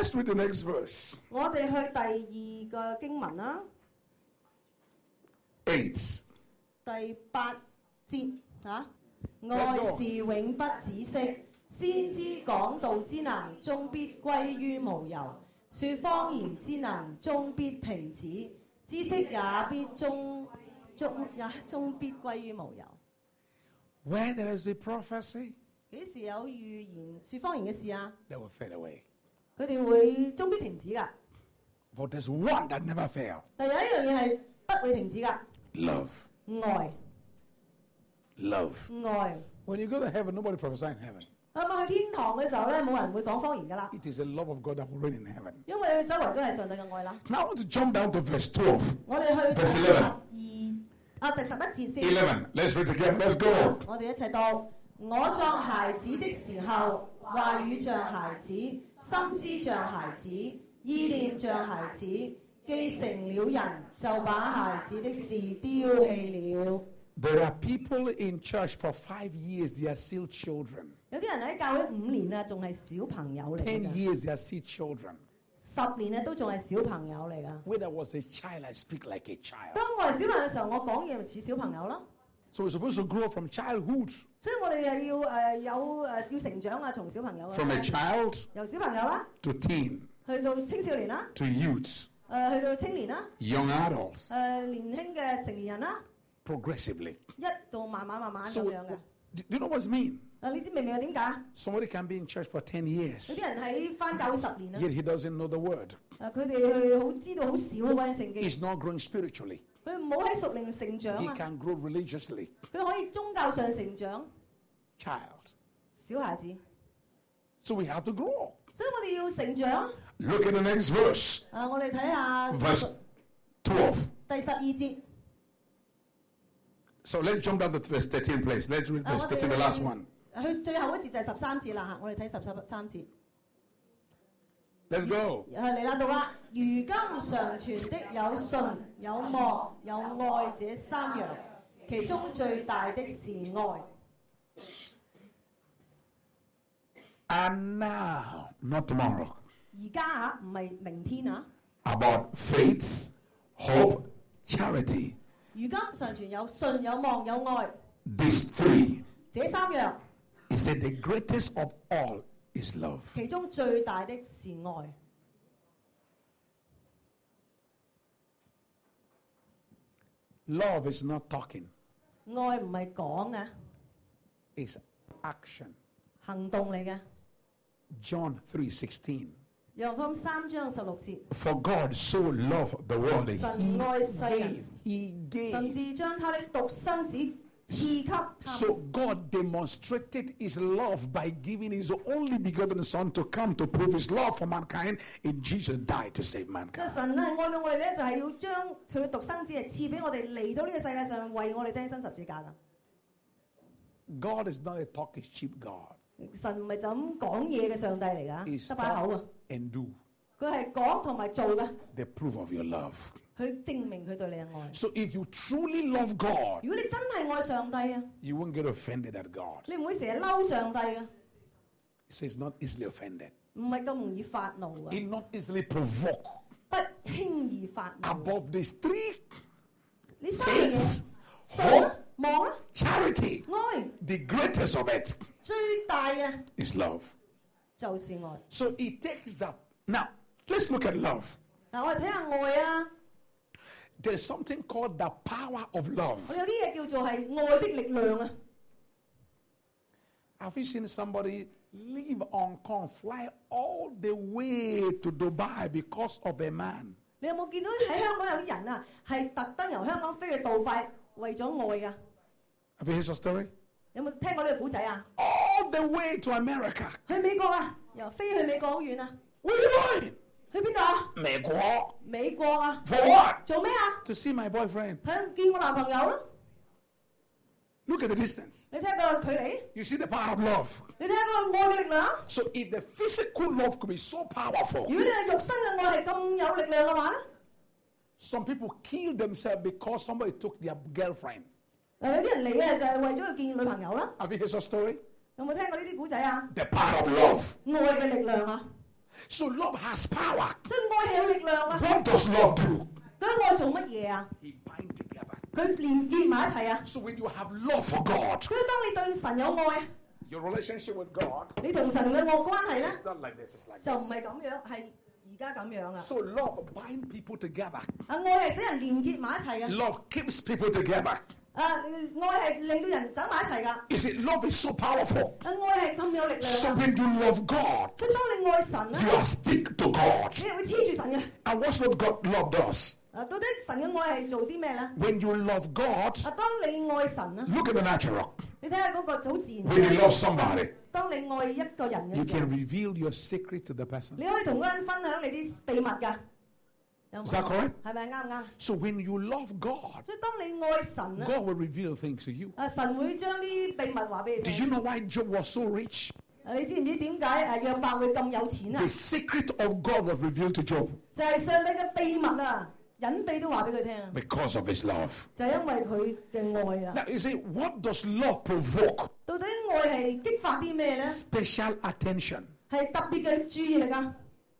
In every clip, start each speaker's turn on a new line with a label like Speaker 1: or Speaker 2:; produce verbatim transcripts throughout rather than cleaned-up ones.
Speaker 1: Let's read the next verse.
Speaker 2: 我哋去第二個經文啦，
Speaker 1: Eight.
Speaker 2: 第八節嚇，愛是永不止息，先知講道之能終必歸於無有，說方言之能終必停止，知識也必終終也終必歸於無有。
Speaker 1: Where there has been prophecy,
Speaker 2: 幾時有預言說方言嘅事啊？
Speaker 1: they will fade away.
Speaker 2: 佢哋會終必停止㗎。
Speaker 1: But there's one that never fails.
Speaker 2: 但有一樣嘢係不會停止㗎，
Speaker 1: Love.
Speaker 2: 愛
Speaker 1: Love.
Speaker 2: 愛。
Speaker 1: When you go to heaven, nobody prophesies in heaven.
Speaker 2: 咁啊去天堂嘅時候咧，冇人會講方言㗎啦，
Speaker 1: It is the love of God that will reign in heaven.
Speaker 2: 因為周圍都係上帝嘅愛啦。
Speaker 1: Now I want to jump down to verse twelve.
Speaker 2: 我哋去到
Speaker 1: Verse
Speaker 2: 十
Speaker 1: eleven.
Speaker 2: 二啊第十一節先。
Speaker 1: eleven. Let's read together. Let's go.
Speaker 2: 我哋一齊讀。我作孩子的時候，話語像孩子，心思像孩子，意念像孩子。既成了人，就把孩子的事丟棄了。
Speaker 1: There are people in church for five years, they are still children.
Speaker 2: 有啲人喺教會五年啊，仲係小朋友嚟
Speaker 1: Ten
Speaker 2: 㗎。
Speaker 1: years, they are still children.
Speaker 2: 十年啊，都仲係小朋友嚟㗎。
Speaker 1: When I was a child, I speak like a child.
Speaker 2: 當我係小朋友嘅時候，我講嘢咪似小朋友咯。
Speaker 1: So we're supposed to grow from childhood,
Speaker 2: 所以我哋又要誒、呃、有誒、呃、要成長啊，從小朋友啊
Speaker 1: from a child
Speaker 2: 由小朋友啦，
Speaker 1: to teen,
Speaker 2: 去到青少年啦，
Speaker 1: to youth,
Speaker 2: 誒、呃、去到青年啦，
Speaker 1: young adults,
Speaker 2: 誒、呃、年輕嘅成年人啦，
Speaker 1: progressively.
Speaker 2: 一度慢慢慢慢咁
Speaker 1: So,
Speaker 2: 樣嘅。
Speaker 1: do you know what it means?
Speaker 2: 啊，你知明唔明係點解？
Speaker 1: Somebody can be in church for ten
Speaker 2: 有
Speaker 1: years,
Speaker 2: 啲人喺翻教會十年啦，
Speaker 1: yet he doesn't know the word.
Speaker 2: 誒佢哋去好知道好少嗰啲聖經，
Speaker 1: He's not growing spiritually.
Speaker 2: 佢唔好喺屬靈成長
Speaker 1: He
Speaker 2: 啊，
Speaker 1: can grow religiously.
Speaker 2: 佢可以宗教上成長，
Speaker 1: Child.
Speaker 2: 小孩子。
Speaker 1: So we have to grow.
Speaker 2: 所以我哋要成長。
Speaker 1: Look at the next verse.
Speaker 2: 啊，我哋睇下
Speaker 1: Verse twelve.
Speaker 2: 第十二節。
Speaker 1: So let's jump down to verse thirteen, please. Let's read
Speaker 2: 啊
Speaker 1: verse
Speaker 2: 我哋
Speaker 1: thirteen, the last one.
Speaker 2: 去最後一節就係十三節啦嚇，我哋睇十十三節。
Speaker 1: Let's go.
Speaker 2: 係嚟啦，到啦。如今常存的有信、有望、有愛這三樣，其中最大的是愛。
Speaker 1: And now, not tomorrow,
Speaker 2: 而家嚇唔係明天啊。
Speaker 1: about faith, hope, charity.
Speaker 2: 如今常存有信、有望、有愛
Speaker 1: These three.
Speaker 2: 這三樣，
Speaker 1: He said the greatest of all is love.
Speaker 2: 其中最大的是愛。
Speaker 1: Love is not talking,
Speaker 2: 愛唔係講嘅，
Speaker 1: it's action.
Speaker 2: 行動嚟嘅。
Speaker 1: John three sixteen.
Speaker 2: 約翰福音三章十六節，
Speaker 1: For God so loved the world that
Speaker 2: 神
Speaker 1: he
Speaker 2: 愛世
Speaker 1: gave,
Speaker 2: 人，
Speaker 1: he
Speaker 2: 甚
Speaker 1: gave.
Speaker 2: 至將他的獨生子賜給他
Speaker 1: So
Speaker 2: 們。
Speaker 1: God demonstrated his love by giving his only begotten son to come to prove his love for mankind, and Jesus died to save
Speaker 2: 即係
Speaker 1: mankind.
Speaker 2: 神係愛到我哋咧，就係要將佢嘅獨生子係賜俾我哋嚟到呢個世界上，為我哋釘身十字架噶。
Speaker 1: God is not a talk, is cheap God.
Speaker 2: 神唔係就咁講嘢嘅上帝嚟噶，
Speaker 1: He's
Speaker 2: 得把口啊！
Speaker 1: and do
Speaker 2: 佢係講同埋做嘅，
Speaker 1: the proof of your love.
Speaker 2: 去證明佢對你嘅愛。
Speaker 1: So if you truly love God,
Speaker 2: 如果你真係愛上帝啊，
Speaker 1: you won't get offended at God.
Speaker 2: 你唔會成日嬲上帝嘅，
Speaker 1: He says not easily offended.
Speaker 2: 唔係咁容易發怒啊，
Speaker 1: He not easily provoked.
Speaker 2: 不輕易發怒。
Speaker 1: Above these three,
Speaker 2: 呢三樣
Speaker 1: faith,
Speaker 2: 嘢，信
Speaker 1: hope,
Speaker 2: 望啦，
Speaker 1: charity,
Speaker 2: 愛
Speaker 1: the greatest of it
Speaker 2: 最大嘅
Speaker 1: is love.
Speaker 2: 就是愛。
Speaker 1: So it takes up. Now, let's look at love.
Speaker 2: 嗱，我哋睇下愛啊，
Speaker 1: There's something called the power of love.
Speaker 2: 我有啲嘢叫做係愛的力量啊。
Speaker 1: Have you seen somebody leave Hong Kong, fly all the way to Dubai because of a man?
Speaker 2: 你有冇見到喺香港有啲人啊，係特登由香港飛去杜拜為咗愛噶？
Speaker 1: Have you heard the story?
Speaker 2: 有冇聽過呢個古仔啊？
Speaker 1: All the way to America.
Speaker 2: 去美國啊，由飛去美國好遠啊，
Speaker 1: Where are you going?
Speaker 2: 去邊度啊？
Speaker 1: 美國。
Speaker 2: 美國啊，
Speaker 1: For what?
Speaker 2: 做咩啊？
Speaker 1: To see my boyfriend.
Speaker 2: 睇見我男朋友咯。
Speaker 1: Look at the distance.
Speaker 2: 你睇個距離，
Speaker 1: You see the power of love.
Speaker 2: 你睇下個愛嘅力量。
Speaker 1: So if the physical love could be so powerful,
Speaker 2: 如果你係肉身嘅愛係咁有力量嘅話咧，
Speaker 1: some people kill themselves because somebody took their girlfriend.
Speaker 2: 誒有啲人嚟嘅就係為咗去見女朋友啦。
Speaker 1: Have you heard the story?
Speaker 2: 有冇聽過呢啲古仔啊？
Speaker 1: The power of love.
Speaker 2: 愛嘅力量啊！
Speaker 1: So love has power.
Speaker 2: 所以愛係有力量啊！
Speaker 1: What does love do?
Speaker 2: 咁愛做乜嘢啊？
Speaker 1: He binds together.
Speaker 2: 佢連結埋一齊啊！
Speaker 1: So when you have love for God,
Speaker 2: 所以當你對神有愛，
Speaker 1: your relationship with God
Speaker 2: 你同神嘅愛關係咧，
Speaker 1: is not like this, it's like
Speaker 2: 就唔
Speaker 1: this.
Speaker 2: 係咁樣，係而家咁樣啊！
Speaker 1: So love binds people together.
Speaker 2: 啊，愛係使人連結埋一齊嘅。
Speaker 1: Love keeps people together.
Speaker 2: 啊，愛係令到人走埋一齊㗎。
Speaker 1: You see, love is so powerful.
Speaker 2: 啊，愛係咁有力量
Speaker 1: So
Speaker 2: 㗎。
Speaker 1: when you love God,
Speaker 2: 所以當你愛神咧，
Speaker 1: you are stick to God.
Speaker 2: 你係會黐住神嘅。
Speaker 1: And watch what God love does.
Speaker 2: 啊，到底神嘅愛係做啲咩咧？
Speaker 1: When you love God,
Speaker 2: 啊，當你愛神啊，
Speaker 1: look at the natural.
Speaker 2: 你睇下嗰個好自然
Speaker 1: When
Speaker 2: 嘅。
Speaker 1: you love somebody,
Speaker 2: 當你愛一個人
Speaker 1: you
Speaker 2: 嘅時候
Speaker 1: can，reveal your secret to the person.
Speaker 2: 你可以同嗰人分享你啲秘密㗎。有
Speaker 1: Is that
Speaker 2: 冇？
Speaker 1: correct?
Speaker 2: 係咪啱唔啱？
Speaker 1: So when you love God,
Speaker 2: 所以當你愛神啊，
Speaker 1: God will reveal things to you.
Speaker 2: 啊神會將啲秘密話俾你
Speaker 1: Did
Speaker 2: 聽。
Speaker 1: you know why Job was so rich?
Speaker 2: 啊你知唔知點解誒約伯會咁有錢啊
Speaker 1: The？secret of God was revealed to Job
Speaker 2: 就係上帝嘅秘密啊，隱秘都話俾佢聽啊，
Speaker 1: because of his love.
Speaker 2: 就係因為佢嘅愛啊。
Speaker 1: Now you say, what does love provoke?
Speaker 2: 到底愛係激發啲咩咧？
Speaker 1: Special attention,
Speaker 2: 係特別嘅注意力啊！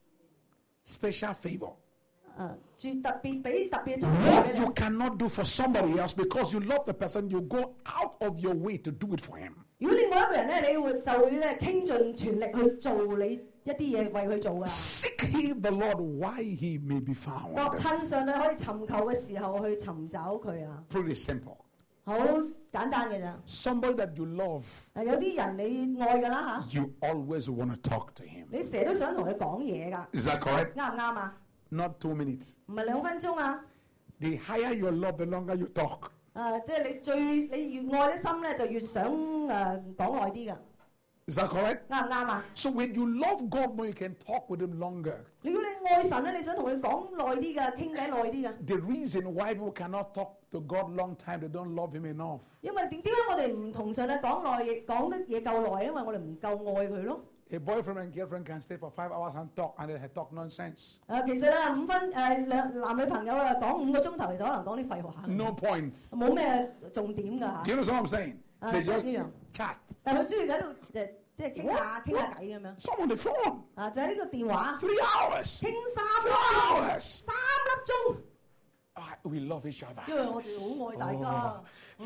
Speaker 1: special favor.
Speaker 2: 啊，注特別俾特別嘅重視
Speaker 1: What
Speaker 2: 俾
Speaker 1: you
Speaker 2: 你。
Speaker 1: cannot do for somebody else because you love the person, you go out of your way to do it for him.
Speaker 2: 如果另外一個人咧，你會就會咧傾盡全力去做你一啲嘢為佢做啊。
Speaker 1: Seek ye the Lord while he may be
Speaker 2: 各
Speaker 1: found.
Speaker 2: 趁上帝可以尋求嘅時候去尋找佢啊，
Speaker 1: Pretty simple.
Speaker 2: 好簡單嘅咋。
Speaker 1: Somebody that you love,
Speaker 2: 誒有啲人你愛㗎啦嚇，
Speaker 1: you always want to talk to him.
Speaker 2: 你成日都想同佢講嘢㗎，
Speaker 1: Is that correct?
Speaker 2: 啱唔啱啊？
Speaker 1: Not two minutes.
Speaker 2: 唔係兩分鐘啊！
Speaker 1: The higher your love, the longer you talk.
Speaker 2: 誒，即係你最你越愛啲心咧，就越想誒講耐啲㗎，
Speaker 1: Is that correct?
Speaker 2: 啱唔啱啊？
Speaker 1: So when you love God more, you can talk with him longer.
Speaker 2: 如果你愛神咧，你想同佢講耐啲㗎，傾偈耐啲㗎。
Speaker 1: The reason why people cannot talk to God long time, they don't love him enough.
Speaker 2: 因為點點解我哋唔同上帝講耐嘢講得嘢夠耐？因為我哋唔夠愛佢咯。
Speaker 1: A boyfriend and girlfriend can stay for five hours and talk, and they talk nonsense.
Speaker 2: 誒，其實咧五分誒兩男女朋友啊講五個鐘頭，其實可能講啲廢話，
Speaker 1: No points.
Speaker 2: 冇咩重點㗎嚇。
Speaker 1: You know what I'm saying?
Speaker 2: Uh,
Speaker 1: They just
Speaker 2: yeah.
Speaker 1: chat.
Speaker 2: 但係佢中意喺度誒，即係傾下傾下偈咁樣。
Speaker 1: Some on the phone.
Speaker 2: 啊，就喺個電話
Speaker 1: Three hours.
Speaker 2: 傾三粒
Speaker 1: Four
Speaker 2: 鐘，
Speaker 1: hours.
Speaker 2: 三粒鐘，
Speaker 1: Ah, we love each other.
Speaker 2: 因為我哋好愛大家。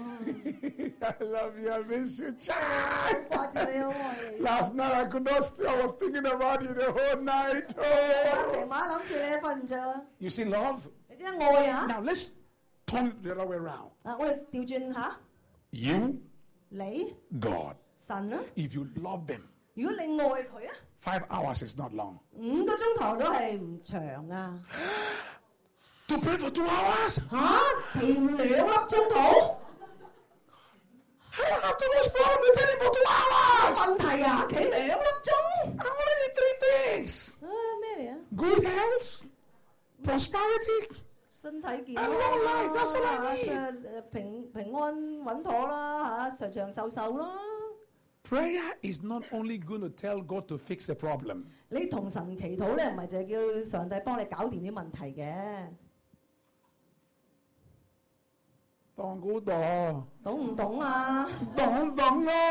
Speaker 1: I love you. I miss you.
Speaker 2: 好
Speaker 1: Chat.
Speaker 2: 掛住你，好愛你。
Speaker 1: Last night I could not sleep. I was thinking about you the whole night.
Speaker 2: 我
Speaker 1: Oh.
Speaker 2: 成晚諗住你，瞓唔着。
Speaker 1: You see love?
Speaker 2: 你知唔知愛啊？
Speaker 1: Now let's turn it the other way around.
Speaker 2: 啊，我哋調轉下，
Speaker 1: You,
Speaker 2: 你
Speaker 1: God.
Speaker 2: 神啊，
Speaker 1: If you love them,
Speaker 2: 如果你愛佢啊，
Speaker 1: five hours is not long.
Speaker 2: 五個鐘頭都係唔長啊。
Speaker 1: To pray for two hours?
Speaker 2: 嚇，祈兩粒鐘頭？
Speaker 1: I don't have to respond to pray for two hours.
Speaker 2: 問題啊，企兩粒鐘？
Speaker 1: I only need three things:
Speaker 2: 啊，咩嚟啊？
Speaker 1: good health, prosperity.
Speaker 2: 身體健康
Speaker 1: And long life, that's all I
Speaker 2: 啦，
Speaker 1: need.
Speaker 2: 誒誒平平安穩妥啦，嚇長長壽壽啦。
Speaker 1: Prayer is not only going to tell God to fix the problem.
Speaker 2: 你同神祈禱咧，唔係淨係叫上帝幫你搞掂啲問題嘅，
Speaker 1: 當估到，
Speaker 2: 懂唔懂啊？
Speaker 1: 懂懂啊！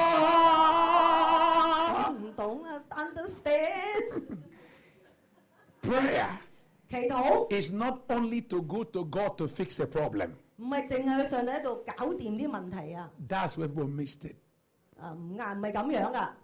Speaker 2: 懂唔懂啊 ？Understand？
Speaker 1: Prayer
Speaker 2: 祈禱
Speaker 1: is not only to go to God to fix a problem.
Speaker 2: 唔係淨係去上帝喺度搞掂啲問題啊！
Speaker 1: That's where people missed it.
Speaker 2: 啊唔啱，唔係咁樣噶。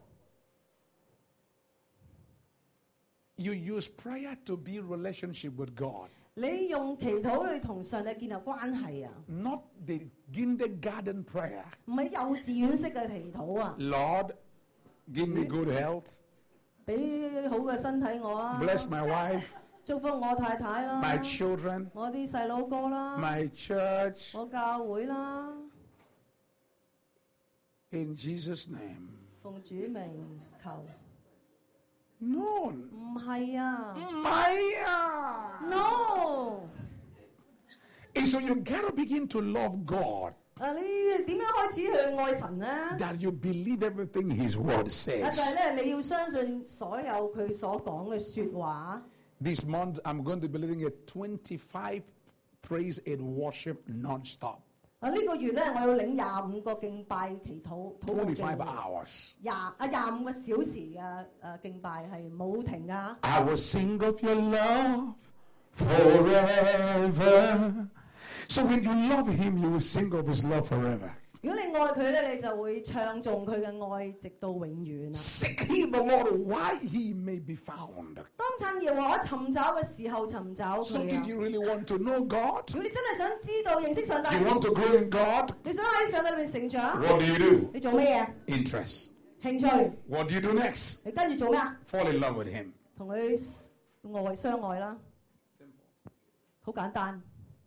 Speaker 1: You use prayer to build relationship with God,
Speaker 2: 你用祈禱去同上帝建立關係啊，
Speaker 1: not the kindergarten prayer.
Speaker 2: 唔係幼稚園式嘅祈禱啊！
Speaker 1: Lord, give me good health.
Speaker 2: 俾好嘅身體我啊，
Speaker 1: Bless my wife,
Speaker 2: 祝福我太太啦，
Speaker 1: my children,
Speaker 2: 我啲細佬哥啦，
Speaker 1: my church.
Speaker 2: 我教會啦，
Speaker 1: In Jesus' name.
Speaker 2: 奉主名求。
Speaker 1: No.
Speaker 2: 唔係啊
Speaker 1: Maya.
Speaker 2: ，no。
Speaker 1: And so you gotta begin to love God.
Speaker 2: 啊，你點樣開始去愛神咧？
Speaker 1: That you believe everything His Word
Speaker 2: 啊，就
Speaker 1: says.
Speaker 2: 係咧，你要相信所有佢所講嘅説話。
Speaker 1: This month I'm going to be leading a twenty-five praise and worship non-stop.
Speaker 2: 啊！呢、這個月咧，我要領廿五個敬拜祈禱，禱告嘅
Speaker 1: twenty-five hours.
Speaker 2: 廿啊廿五個小時嘅誒敬拜係冇停㗎。
Speaker 1: I will sing of your love forever. So when you love him, you will sing of his love forever.
Speaker 2: 如果你愛佢咧，你就會唱頌佢嘅愛，直到永遠啊！
Speaker 1: Seek ye the Lord while he may be found.
Speaker 2: 當趁耶和華尋找嘅時候尋找
Speaker 1: So
Speaker 2: 佢
Speaker 1: if
Speaker 2: 啊！
Speaker 1: you really want to know God,
Speaker 2: 如果你真係想知道認識上帝，
Speaker 1: you want to grow in God,
Speaker 2: 你想喺上帝裏面成長，
Speaker 1: what do you do?
Speaker 2: 你做咩嘢？
Speaker 1: Interest.
Speaker 2: 興趣，
Speaker 1: What do you do next?
Speaker 2: 你跟住做咩啊？
Speaker 1: Fall in love with him.
Speaker 2: 同佢愛相愛啦，好簡單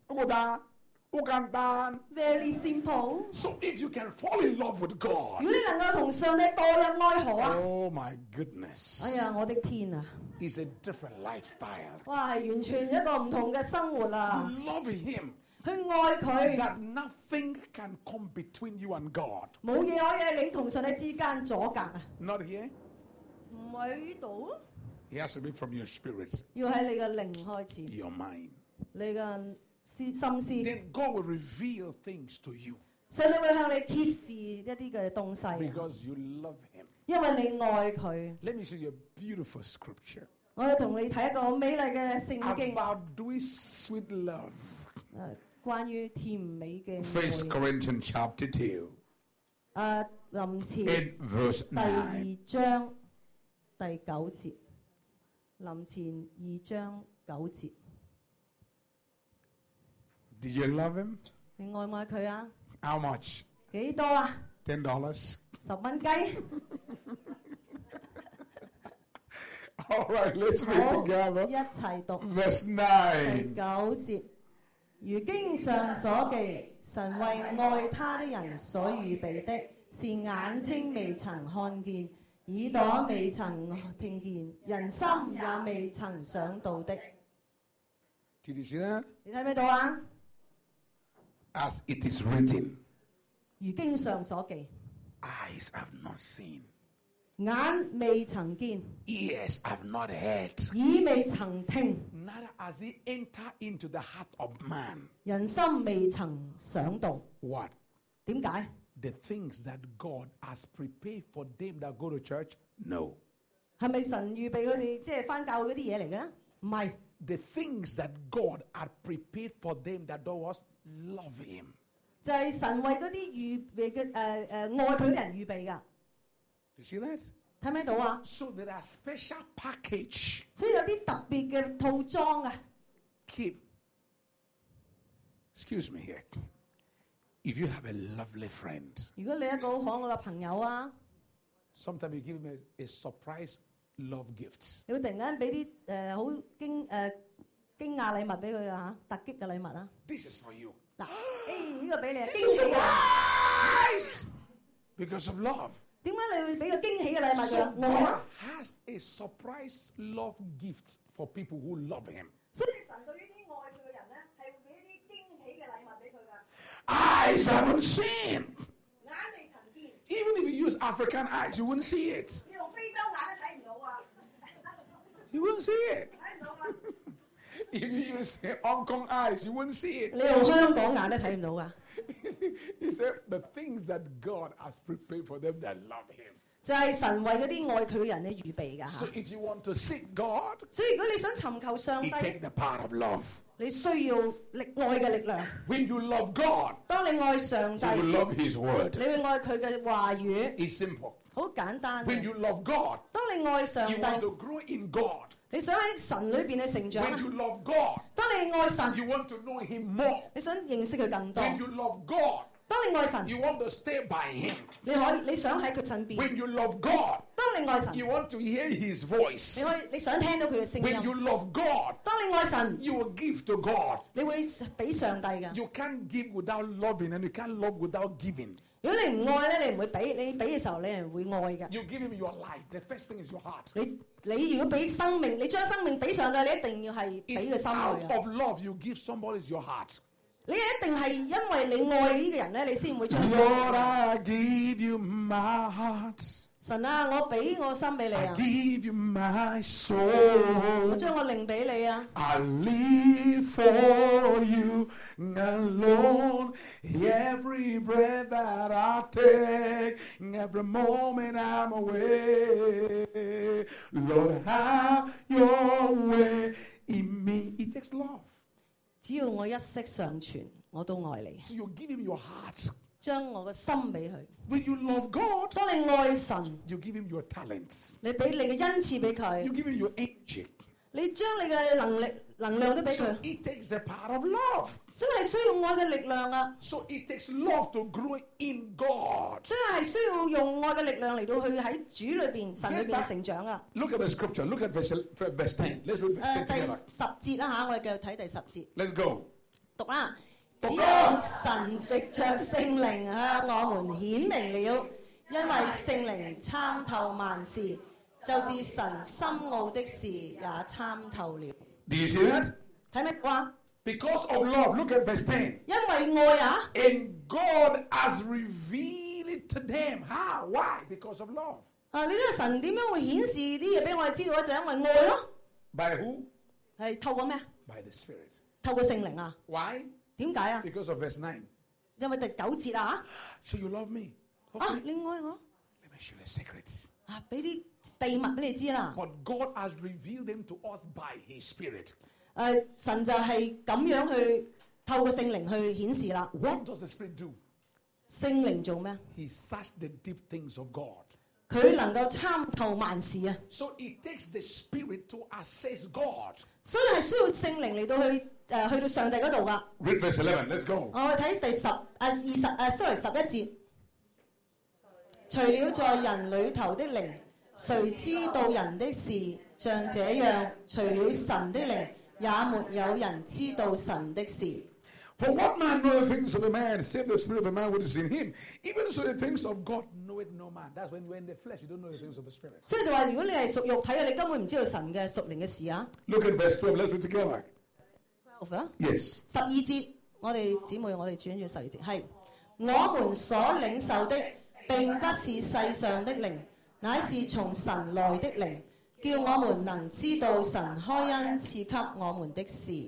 Speaker 2: ，very simple。
Speaker 1: So if you can fall in love with
Speaker 2: 如
Speaker 1: God,
Speaker 2: 果你能夠同上帝墮入愛河啊！
Speaker 1: oh my goodness,
Speaker 2: 哎呀，我的天啊！
Speaker 1: it's a different lifestyle.
Speaker 2: 哇，係完全一個唔同嘅生活啊！
Speaker 1: You love him
Speaker 2: 去愛佢，
Speaker 1: that nothing can come between you and God.
Speaker 2: 冇嘢可以喺你同上帝之間阻隔啊！
Speaker 1: Not here.
Speaker 2: 唔喺呢度，
Speaker 1: It has to be from your spirit,
Speaker 2: 要喺你嘅靈開始，
Speaker 1: your mind.
Speaker 2: 你嘅思心思，
Speaker 1: Then God will reveal things to you
Speaker 2: 上帝會向你揭示一啲嘅東西啊，
Speaker 1: because you love him.
Speaker 2: 因為你愛佢。
Speaker 1: Let me show you a beautiful scripture
Speaker 2: 我要同你睇一個好美麗嘅聖經，
Speaker 1: about doing sweet love.
Speaker 2: 誒，關於甜美嘅
Speaker 1: First
Speaker 2: 愛。
Speaker 1: Corinthians chapter two,
Speaker 2: 誒，林前
Speaker 1: in verse
Speaker 2: 第
Speaker 1: nine.
Speaker 2: 二章第九節，林前二章九節，
Speaker 1: Did you love him?
Speaker 2: 你愛唔愛佢啊？
Speaker 1: How much?
Speaker 2: 幾多啊？
Speaker 1: Ten dollars.
Speaker 2: 十蚊雞。
Speaker 1: All right, let's
Speaker 2: 好，
Speaker 1: read together.
Speaker 2: 一齊讀
Speaker 1: Verse
Speaker 2: 第
Speaker 1: nine.
Speaker 2: 九節。如經上所記，神為愛他的人所預備的，是眼睛未曾看見，耳朵未曾聽見，人心也未曾想到的。
Speaker 1: Did you see that?
Speaker 2: 你睇唔睇到啊？
Speaker 1: As it is written,
Speaker 2: 如經上所記，
Speaker 1: eyes have not seen,
Speaker 2: 眼未曾見，
Speaker 1: ears have not heard,
Speaker 2: 耳未曾聽，
Speaker 1: neither has it entered into the heart of man.
Speaker 2: 人心未曾想到。
Speaker 1: What?
Speaker 2: 點解？
Speaker 1: The things that God has prepared for them that go to church? No.
Speaker 2: 係咪神預備佢哋即係翻教會嗰啲嘢嚟嘅咧？唔係，
Speaker 1: The things that God had prepared for them that do was love him.
Speaker 2: 就係神為嗰啲預備嘅誒誒愛佢嘅人預備㗎。
Speaker 1: You see that?
Speaker 2: 睇唔睇到啊？
Speaker 1: So there are special package.
Speaker 2: 所以有啲特別嘅套裝啊。
Speaker 1: Keep. Excuse me here. If you have a lovely friend,
Speaker 2: 如果你一個好可愛嘅朋友啊，
Speaker 1: sometimes you give him a, a surprise love gift.
Speaker 2: 你會突然間俾啲誒好驚誒驚訝禮物俾佢啊嚇，突擊嘅禮物啊。
Speaker 1: This is for you.
Speaker 2: 嗱，誒呢個俾你啊，
Speaker 1: This
Speaker 2: 驚
Speaker 1: is
Speaker 2: 喜嘅。
Speaker 1: surprise! Because of love.
Speaker 2: 點解你會俾個驚喜嘅禮物
Speaker 1: So
Speaker 2: 佢？我
Speaker 1: God
Speaker 2: 啊，
Speaker 1: has a surprise love gift for people who love him.
Speaker 2: 所以神對呢啲愛佢嘅人咧，係會俾一啲驚喜嘅禮物俾佢㗎。
Speaker 1: Eyes haven't seen.
Speaker 2: 眼未曾見，
Speaker 1: Even if you use African eyes, you wouldn't see it.
Speaker 2: 你用非洲眼都睇唔到啊！
Speaker 1: You wouldn't see it.
Speaker 2: 睇唔到啊！
Speaker 1: If you use Hong Kong eyes, you wouldn't see it.
Speaker 2: 你用香港眼都睇唔到㗎。
Speaker 1: He said the things that God has prepared for them that love him.
Speaker 2: 就係神為嗰啲愛佢嘅人咧預備㗎
Speaker 1: So
Speaker 2: 嚇。
Speaker 1: if you want to seek God,
Speaker 2: 所以如果你想尋求上
Speaker 1: you
Speaker 2: 帝，
Speaker 1: take the part of love.
Speaker 2: 你需要力愛嘅力量。
Speaker 1: When you love God,
Speaker 2: 當你愛上
Speaker 1: you
Speaker 2: 帝，
Speaker 1: will love his
Speaker 2: 你
Speaker 1: word.
Speaker 2: 會愛佢嘅話語，
Speaker 1: It's simple.
Speaker 2: 好簡單
Speaker 1: When
Speaker 2: 嘅。
Speaker 1: you love God,
Speaker 2: 當你愛上
Speaker 1: you want
Speaker 2: 帝，
Speaker 1: to grow in God.
Speaker 2: 你想喺神裏邊去成長
Speaker 1: When
Speaker 2: 啊！
Speaker 1: you love God,
Speaker 2: 當你愛神，
Speaker 1: you want to know him more.
Speaker 2: 你想認識佢更多。
Speaker 1: When you love God,
Speaker 2: 當你愛神，
Speaker 1: you want to stay by him.
Speaker 2: 你可以你想喺佢身邊。
Speaker 1: When you love God,
Speaker 2: 當你愛神，
Speaker 1: you want to hear his voice.
Speaker 2: 你可以你想聽到佢嘅聲
Speaker 1: When
Speaker 2: 音。
Speaker 1: you love God,
Speaker 2: 當你愛神，
Speaker 1: you will give to God.
Speaker 2: 你會俾上帝㗎。
Speaker 1: You can't give without loving, and you can't love without giving.
Speaker 2: 如果你唔愛咧，你唔會俾。你俾嘅時候，你係會愛㗎。
Speaker 1: You give him your life. The first thing is your heart.
Speaker 2: 你你如果俾生命，你將生命俾上帝，你一定要係俾
Speaker 1: It's
Speaker 2: 個心
Speaker 1: out
Speaker 2: 佢啊！
Speaker 1: of love you give somebody is your heart.
Speaker 2: 你一定係因為你愛呢個人咧，你先會將生命
Speaker 1: Lord, I give you my heart.
Speaker 2: 神啊，我俾我心俾你
Speaker 1: I
Speaker 2: 啊，
Speaker 1: give you my
Speaker 2: 我
Speaker 1: soul.
Speaker 2: 將我靈俾你啊，
Speaker 1: I live for you alone. Every breath that I take, every moment I'm away. Lord, have your way in me. It takes love.
Speaker 2: 只要我一息尚存，我都愛你，
Speaker 1: So you give him your heart.
Speaker 2: 將我嘅心俾佢。
Speaker 1: When you love God,
Speaker 2: 當你愛神，
Speaker 1: you give him your talents.
Speaker 2: 你俾你嘅恩賜俾
Speaker 1: You
Speaker 2: 佢，
Speaker 1: give him your energy.
Speaker 2: 你將你嘅能力能量都俾
Speaker 1: So
Speaker 2: 佢，
Speaker 1: it takes the power of love.
Speaker 2: 所以係需要愛嘅力量啊！
Speaker 1: So it takes love to grow in God.
Speaker 2: 所以係需要用愛嘅力量嚟到去喺主裏邊、神裏邊成長啊！
Speaker 1: Look at the scripture. Look at verse, verse ten. Let's read
Speaker 2: 誒、
Speaker 1: verse ten
Speaker 2: 第
Speaker 1: together.
Speaker 2: 十節啦嚇，我哋繼續睇第十節，
Speaker 1: Let's go.
Speaker 2: 讀啦。只
Speaker 1: 讀
Speaker 2: 有
Speaker 1: 啊
Speaker 2: 神藉着聖靈向我們顯明了，因為聖靈參透萬事，就是神深奧的事也參透了。
Speaker 1: Do you see that?
Speaker 2: 睇咩話？
Speaker 1: Because of love. Look at verse ten.
Speaker 2: 因為愛啊！
Speaker 1: And God has revealed it to them. How? Why? Because of love.
Speaker 2: 啊！你呢個神點樣會顯示啲嘢俾我哋知道咧？就因為愛咯，
Speaker 1: By who?
Speaker 2: 係透過咩？
Speaker 1: By the Spirit.
Speaker 2: 透過聖靈啊！
Speaker 1: Why?
Speaker 2: 點解啊？
Speaker 1: Because of verse nine.
Speaker 2: 因為第九節啊！
Speaker 1: So you love me.
Speaker 2: 啊！
Speaker 1: Okay.
Speaker 2: 你愛我
Speaker 1: Let me show you the secrets.
Speaker 2: 啊！俾啲秘密俾你知啦。
Speaker 1: But God has revealed them to us by His Spirit.
Speaker 2: 誒、神就係咁樣去透過聖靈去顯示啦。
Speaker 1: What does the Spirit do?
Speaker 2: 聖靈做咩？
Speaker 1: He searches the deep things of God.
Speaker 2: 佢能夠參透萬事啊！
Speaker 1: So it takes the Spirit to assess God.
Speaker 2: 所以係需要聖靈嚟到去誒、去到上帝嗰度噶。
Speaker 1: Read verse eleven. Let's go.
Speaker 2: 我哋睇第十啊二十誒，sorry 十一節。除了在人裏頭的靈，誰知道人的事？像這樣，除了神的靈，也沒有人知道神的事。
Speaker 1: For what man knoweth the things of a man, save the spirit of a man which is in him? Even so the things of God knoweth no man. That's when you're in the flesh, you don't know the things of the Spirit.
Speaker 2: 所以就話，如果你係屬肉體嘅，你根本唔知道神嘅屬靈嘅事啊。
Speaker 1: Look at verse twelve. Let's read together. Yes.
Speaker 2: 十二節，我哋姊妹，我哋轉轉十二節，係我們所領受的並不是世上的靈，乃是從神來的靈，叫我們能知道神開恩賜給我們的事。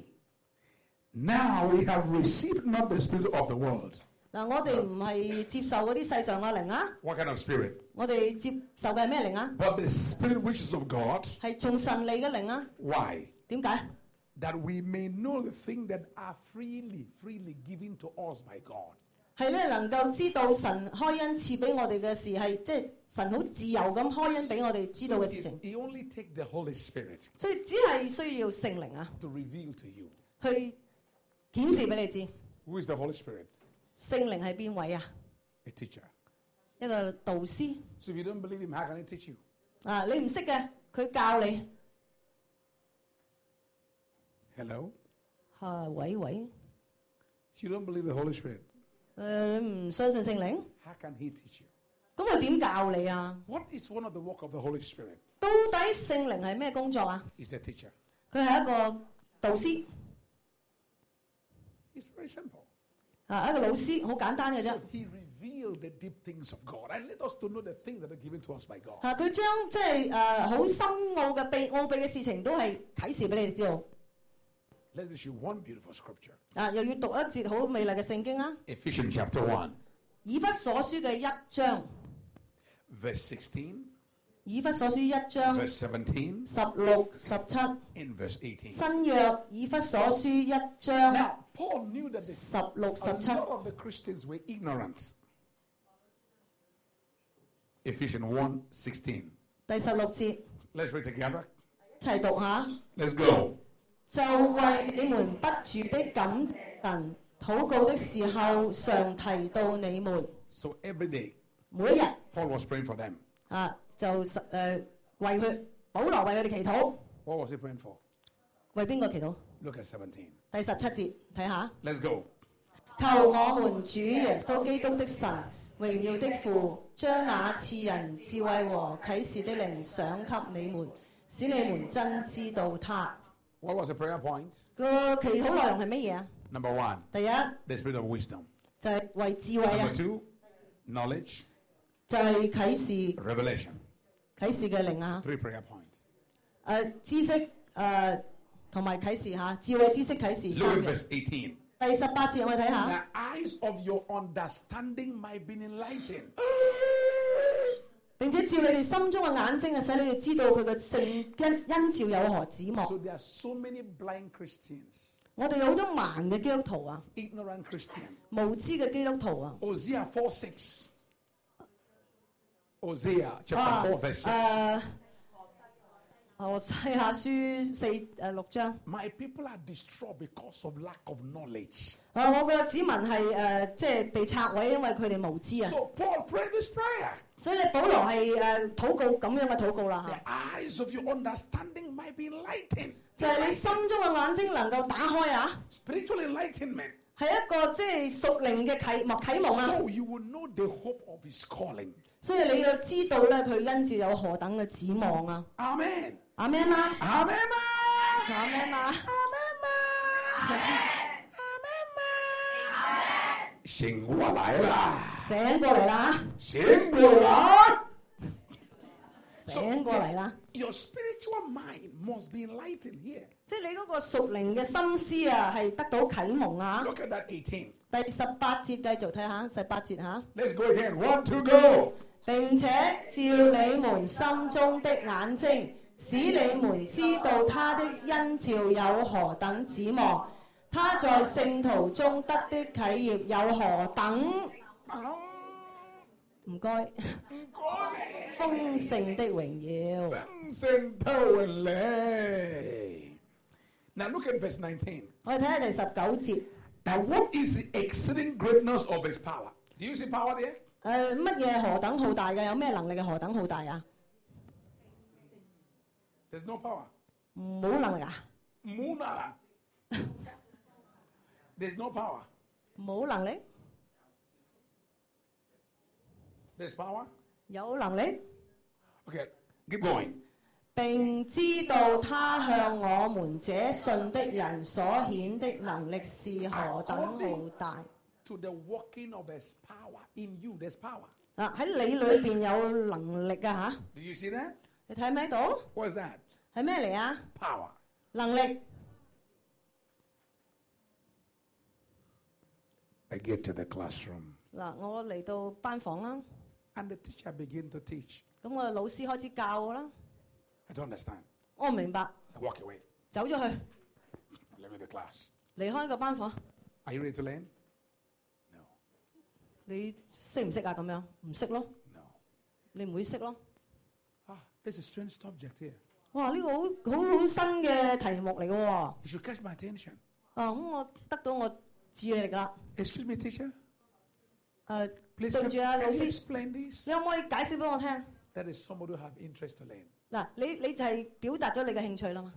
Speaker 1: Now we have received not the spirit of the world.
Speaker 2: 嗱，我哋唔係接受嗰啲世上嘅靈啊，
Speaker 1: What kind of spirit?
Speaker 2: 我哋接受嘅係咩靈啊？
Speaker 1: But the spirit which is of God.
Speaker 2: 係從神嚟嘅靈啊？
Speaker 1: Why?
Speaker 2: 點解？
Speaker 1: That we may know the things that are freely, freely given to us by God.
Speaker 2: 係咧能夠知道神開恩賜俾我哋嘅事，係即係神好自由咁開恩俾我哋知道嘅事情。
Speaker 1: He only take the Holy Spirit
Speaker 2: 所以只係需要聖靈啊，
Speaker 1: to reveal to you.
Speaker 2: 去顯示俾你知。
Speaker 1: Who is the Holy Spirit?
Speaker 2: 聖靈係邊位啊？
Speaker 1: A teacher.
Speaker 2: 一個導師
Speaker 1: So if you don't believe him, how can he teach you?
Speaker 2: 啊！你唔識嘅，佢教你。
Speaker 1: Hello?
Speaker 2: 啊，喂喂，
Speaker 1: You don't believe the Holy Spirit.
Speaker 2: 誒你唔相信聖靈，
Speaker 1: How can he teach you?
Speaker 2: 咁佢點教你啊？
Speaker 1: What is one of the work of the Holy Spirit?
Speaker 2: 到底聖靈係咩工作啊？
Speaker 1: He's a teacher.
Speaker 2: 佢係一個導師
Speaker 1: It's very simple.
Speaker 2: 啊，一個老師，好簡單嘅啫
Speaker 1: So。he revealed the deep things of God and let us to know the things that are given to us by God.
Speaker 2: 啊，佢將即係誒好深奧嘅秘奧秘嘅事情都係啟示俾你哋知道。
Speaker 1: Let me show you one beautiful scripture.
Speaker 2: 啊，又要讀一節好美麗嘅聖經啊，
Speaker 1: Ephesians chapter one,
Speaker 2: 以弗所書嘅一章，
Speaker 1: verse sixteen,
Speaker 2: 以弗所書一章
Speaker 1: verse seventeen,
Speaker 2: 十六、十七，
Speaker 1: and verse eighteen.
Speaker 2: 新約以弗所書一章
Speaker 1: Now, Paul knew that the,
Speaker 2: 十六、十
Speaker 1: a
Speaker 2: 七。
Speaker 1: lot of the Christians were ignorant. Ephesians one, sixteen.
Speaker 2: 第十六節，
Speaker 1: Let's read together.
Speaker 2: 一齊讀下。
Speaker 1: Let's go.
Speaker 2: 就為你們不住的感謝神，禱告的時候常提到你們。
Speaker 1: So every day,
Speaker 2: 每一日
Speaker 1: Paul was praying for them.
Speaker 2: 啊，就誒、呃、為佢保羅為佢哋祈禱，
Speaker 1: What was he praying for?
Speaker 2: 為邊個祈禱？
Speaker 1: Look at seventeen.
Speaker 2: 第十七節睇下。
Speaker 1: Let's go.
Speaker 2: 求我們主耶穌基督的神，榮耀的父，將那賜人智慧和啟示的靈賞給你們，使你們真知道他。
Speaker 1: What was the prayer point?
Speaker 2: 個祈禱內容係乜嘢啊？
Speaker 1: Number one,
Speaker 2: 第一
Speaker 1: the spirit of wisdom.
Speaker 2: 就係、是、為智慧啊
Speaker 1: Number，two, knowledge.
Speaker 2: 就係啟示
Speaker 1: Revelation.
Speaker 2: 啟示嘅靈啊，
Speaker 1: Three prayer points.
Speaker 2: 誒、知識誒同埋啟示嚇，智慧知識啟示
Speaker 1: Look
Speaker 2: 三
Speaker 1: at
Speaker 2: 樣。
Speaker 1: verse eighteen.
Speaker 2: 第十八節我哋睇下，
Speaker 1: The eyes of your understanding might be enlightened.
Speaker 2: 並且照你哋心中嘅眼睛啊，使你哋知道佢嘅聖恩恩召有何指望。
Speaker 1: So there are so many blind Christians,
Speaker 2: 我哋有好多盲嘅基督徒啊，
Speaker 1: ignorant Christians.
Speaker 2: 無知嘅基督徒啊。
Speaker 1: Hosea four six. Hosea chapter
Speaker 2: 啊
Speaker 1: four verse six.
Speaker 2: 誒，何西亞書四誒六章。
Speaker 1: My people are destroyed because of lack of knowledge.
Speaker 2: 啊，我嘅子民係誒即係被拆毀，因為佢哋無知啊。
Speaker 1: So Paul prayed this prayer.
Speaker 2: 所以你保羅係誒禱告咁樣嘅禱告啦
Speaker 1: The
Speaker 2: 嚇，
Speaker 1: eyes of your understanding might be enlightened.
Speaker 2: 就係你心中嘅眼睛能夠打開啊，
Speaker 1: Spiritual enlightenment.
Speaker 2: 係一個即係屬靈嘅啟蒙啟蒙啊。
Speaker 1: So you will know the hope of his calling.
Speaker 2: 所以你要知道咧，佢恩召有何等嘅指望啊。
Speaker 1: Amen.
Speaker 2: 阿們啦，
Speaker 1: Amen.
Speaker 2: 阿們啦，
Speaker 1: 醒过来啦！
Speaker 2: 醒過嚟啦，
Speaker 1: 醒过来！
Speaker 2: 醒過嚟啦。
Speaker 1: Your spiritual mind must be enlightened here.
Speaker 2: 即係你嗰個屬靈嘅心思啊，係得到啟蒙啊。
Speaker 1: Look at that eighteen.
Speaker 2: 第十八節繼續睇下，十八節嚇。
Speaker 1: Let's go again. One, two, go.
Speaker 2: 並且照你們心中的眼睛，使你們知道他的恩召有何等指望，他在聖徒中得的啟業有何等唔該豐盛的榮耀。
Speaker 1: Now look at verse nineteen.
Speaker 2: 我哋睇下第十九節，
Speaker 1: Now what is the exceeding greatness of his power? Do you see power there?
Speaker 2: 誒乜嘢何等浩大嘅？有咩能力嘅何等浩大啊？
Speaker 1: There's no power.
Speaker 2: 冇能力啊？
Speaker 1: Munala. There's no power.
Speaker 2: 冇能力？
Speaker 1: There's power.
Speaker 2: 有能力？
Speaker 1: Okay, keep going.
Speaker 2: 並知道他向我們這信的人所顯的能力是何等浩大。
Speaker 1: To the working of his power in you, there's power.
Speaker 2: 啊喺你裏邊有能力啊嚇，
Speaker 1: Do you see that?
Speaker 2: 你睇唔睇到？
Speaker 1: What is that?
Speaker 2: 係咩嚟啊？
Speaker 1: Power.
Speaker 2: 能力。
Speaker 1: I get to the classroom
Speaker 2: 嗱，我嚟到班房啦，
Speaker 1: and the teacher begin to teach.
Speaker 2: 咁我老師開始教我啦，
Speaker 1: I don't understand.
Speaker 2: 我唔明白，
Speaker 1: I walk away.
Speaker 2: 走咗去，
Speaker 1: Leave the class.
Speaker 2: 離開個班房。
Speaker 1: Are you ready to learn? No.
Speaker 2: 你識唔識啊？咁樣唔識咯，
Speaker 1: No.
Speaker 2: 你唔會識咯。
Speaker 1: Ah, there's a strange subject here.
Speaker 2: 哇！呢、個好好好新嘅題目嚟嘅喎。啊，
Speaker 1: You should catch my attention.
Speaker 2: 咁我得到我注意力啦。
Speaker 1: Excuse me, teacher.
Speaker 2: 誒、
Speaker 1: Please
Speaker 2: 對
Speaker 1: can,
Speaker 2: 唔住啊，
Speaker 1: can
Speaker 2: 老
Speaker 1: you
Speaker 2: 師，
Speaker 1: explain this?
Speaker 2: 你可唔可以解釋俾我聽？
Speaker 1: That is somebody who have interest to learn.
Speaker 2: 嗱，你你就係表達咗你嘅興趣啦嘛。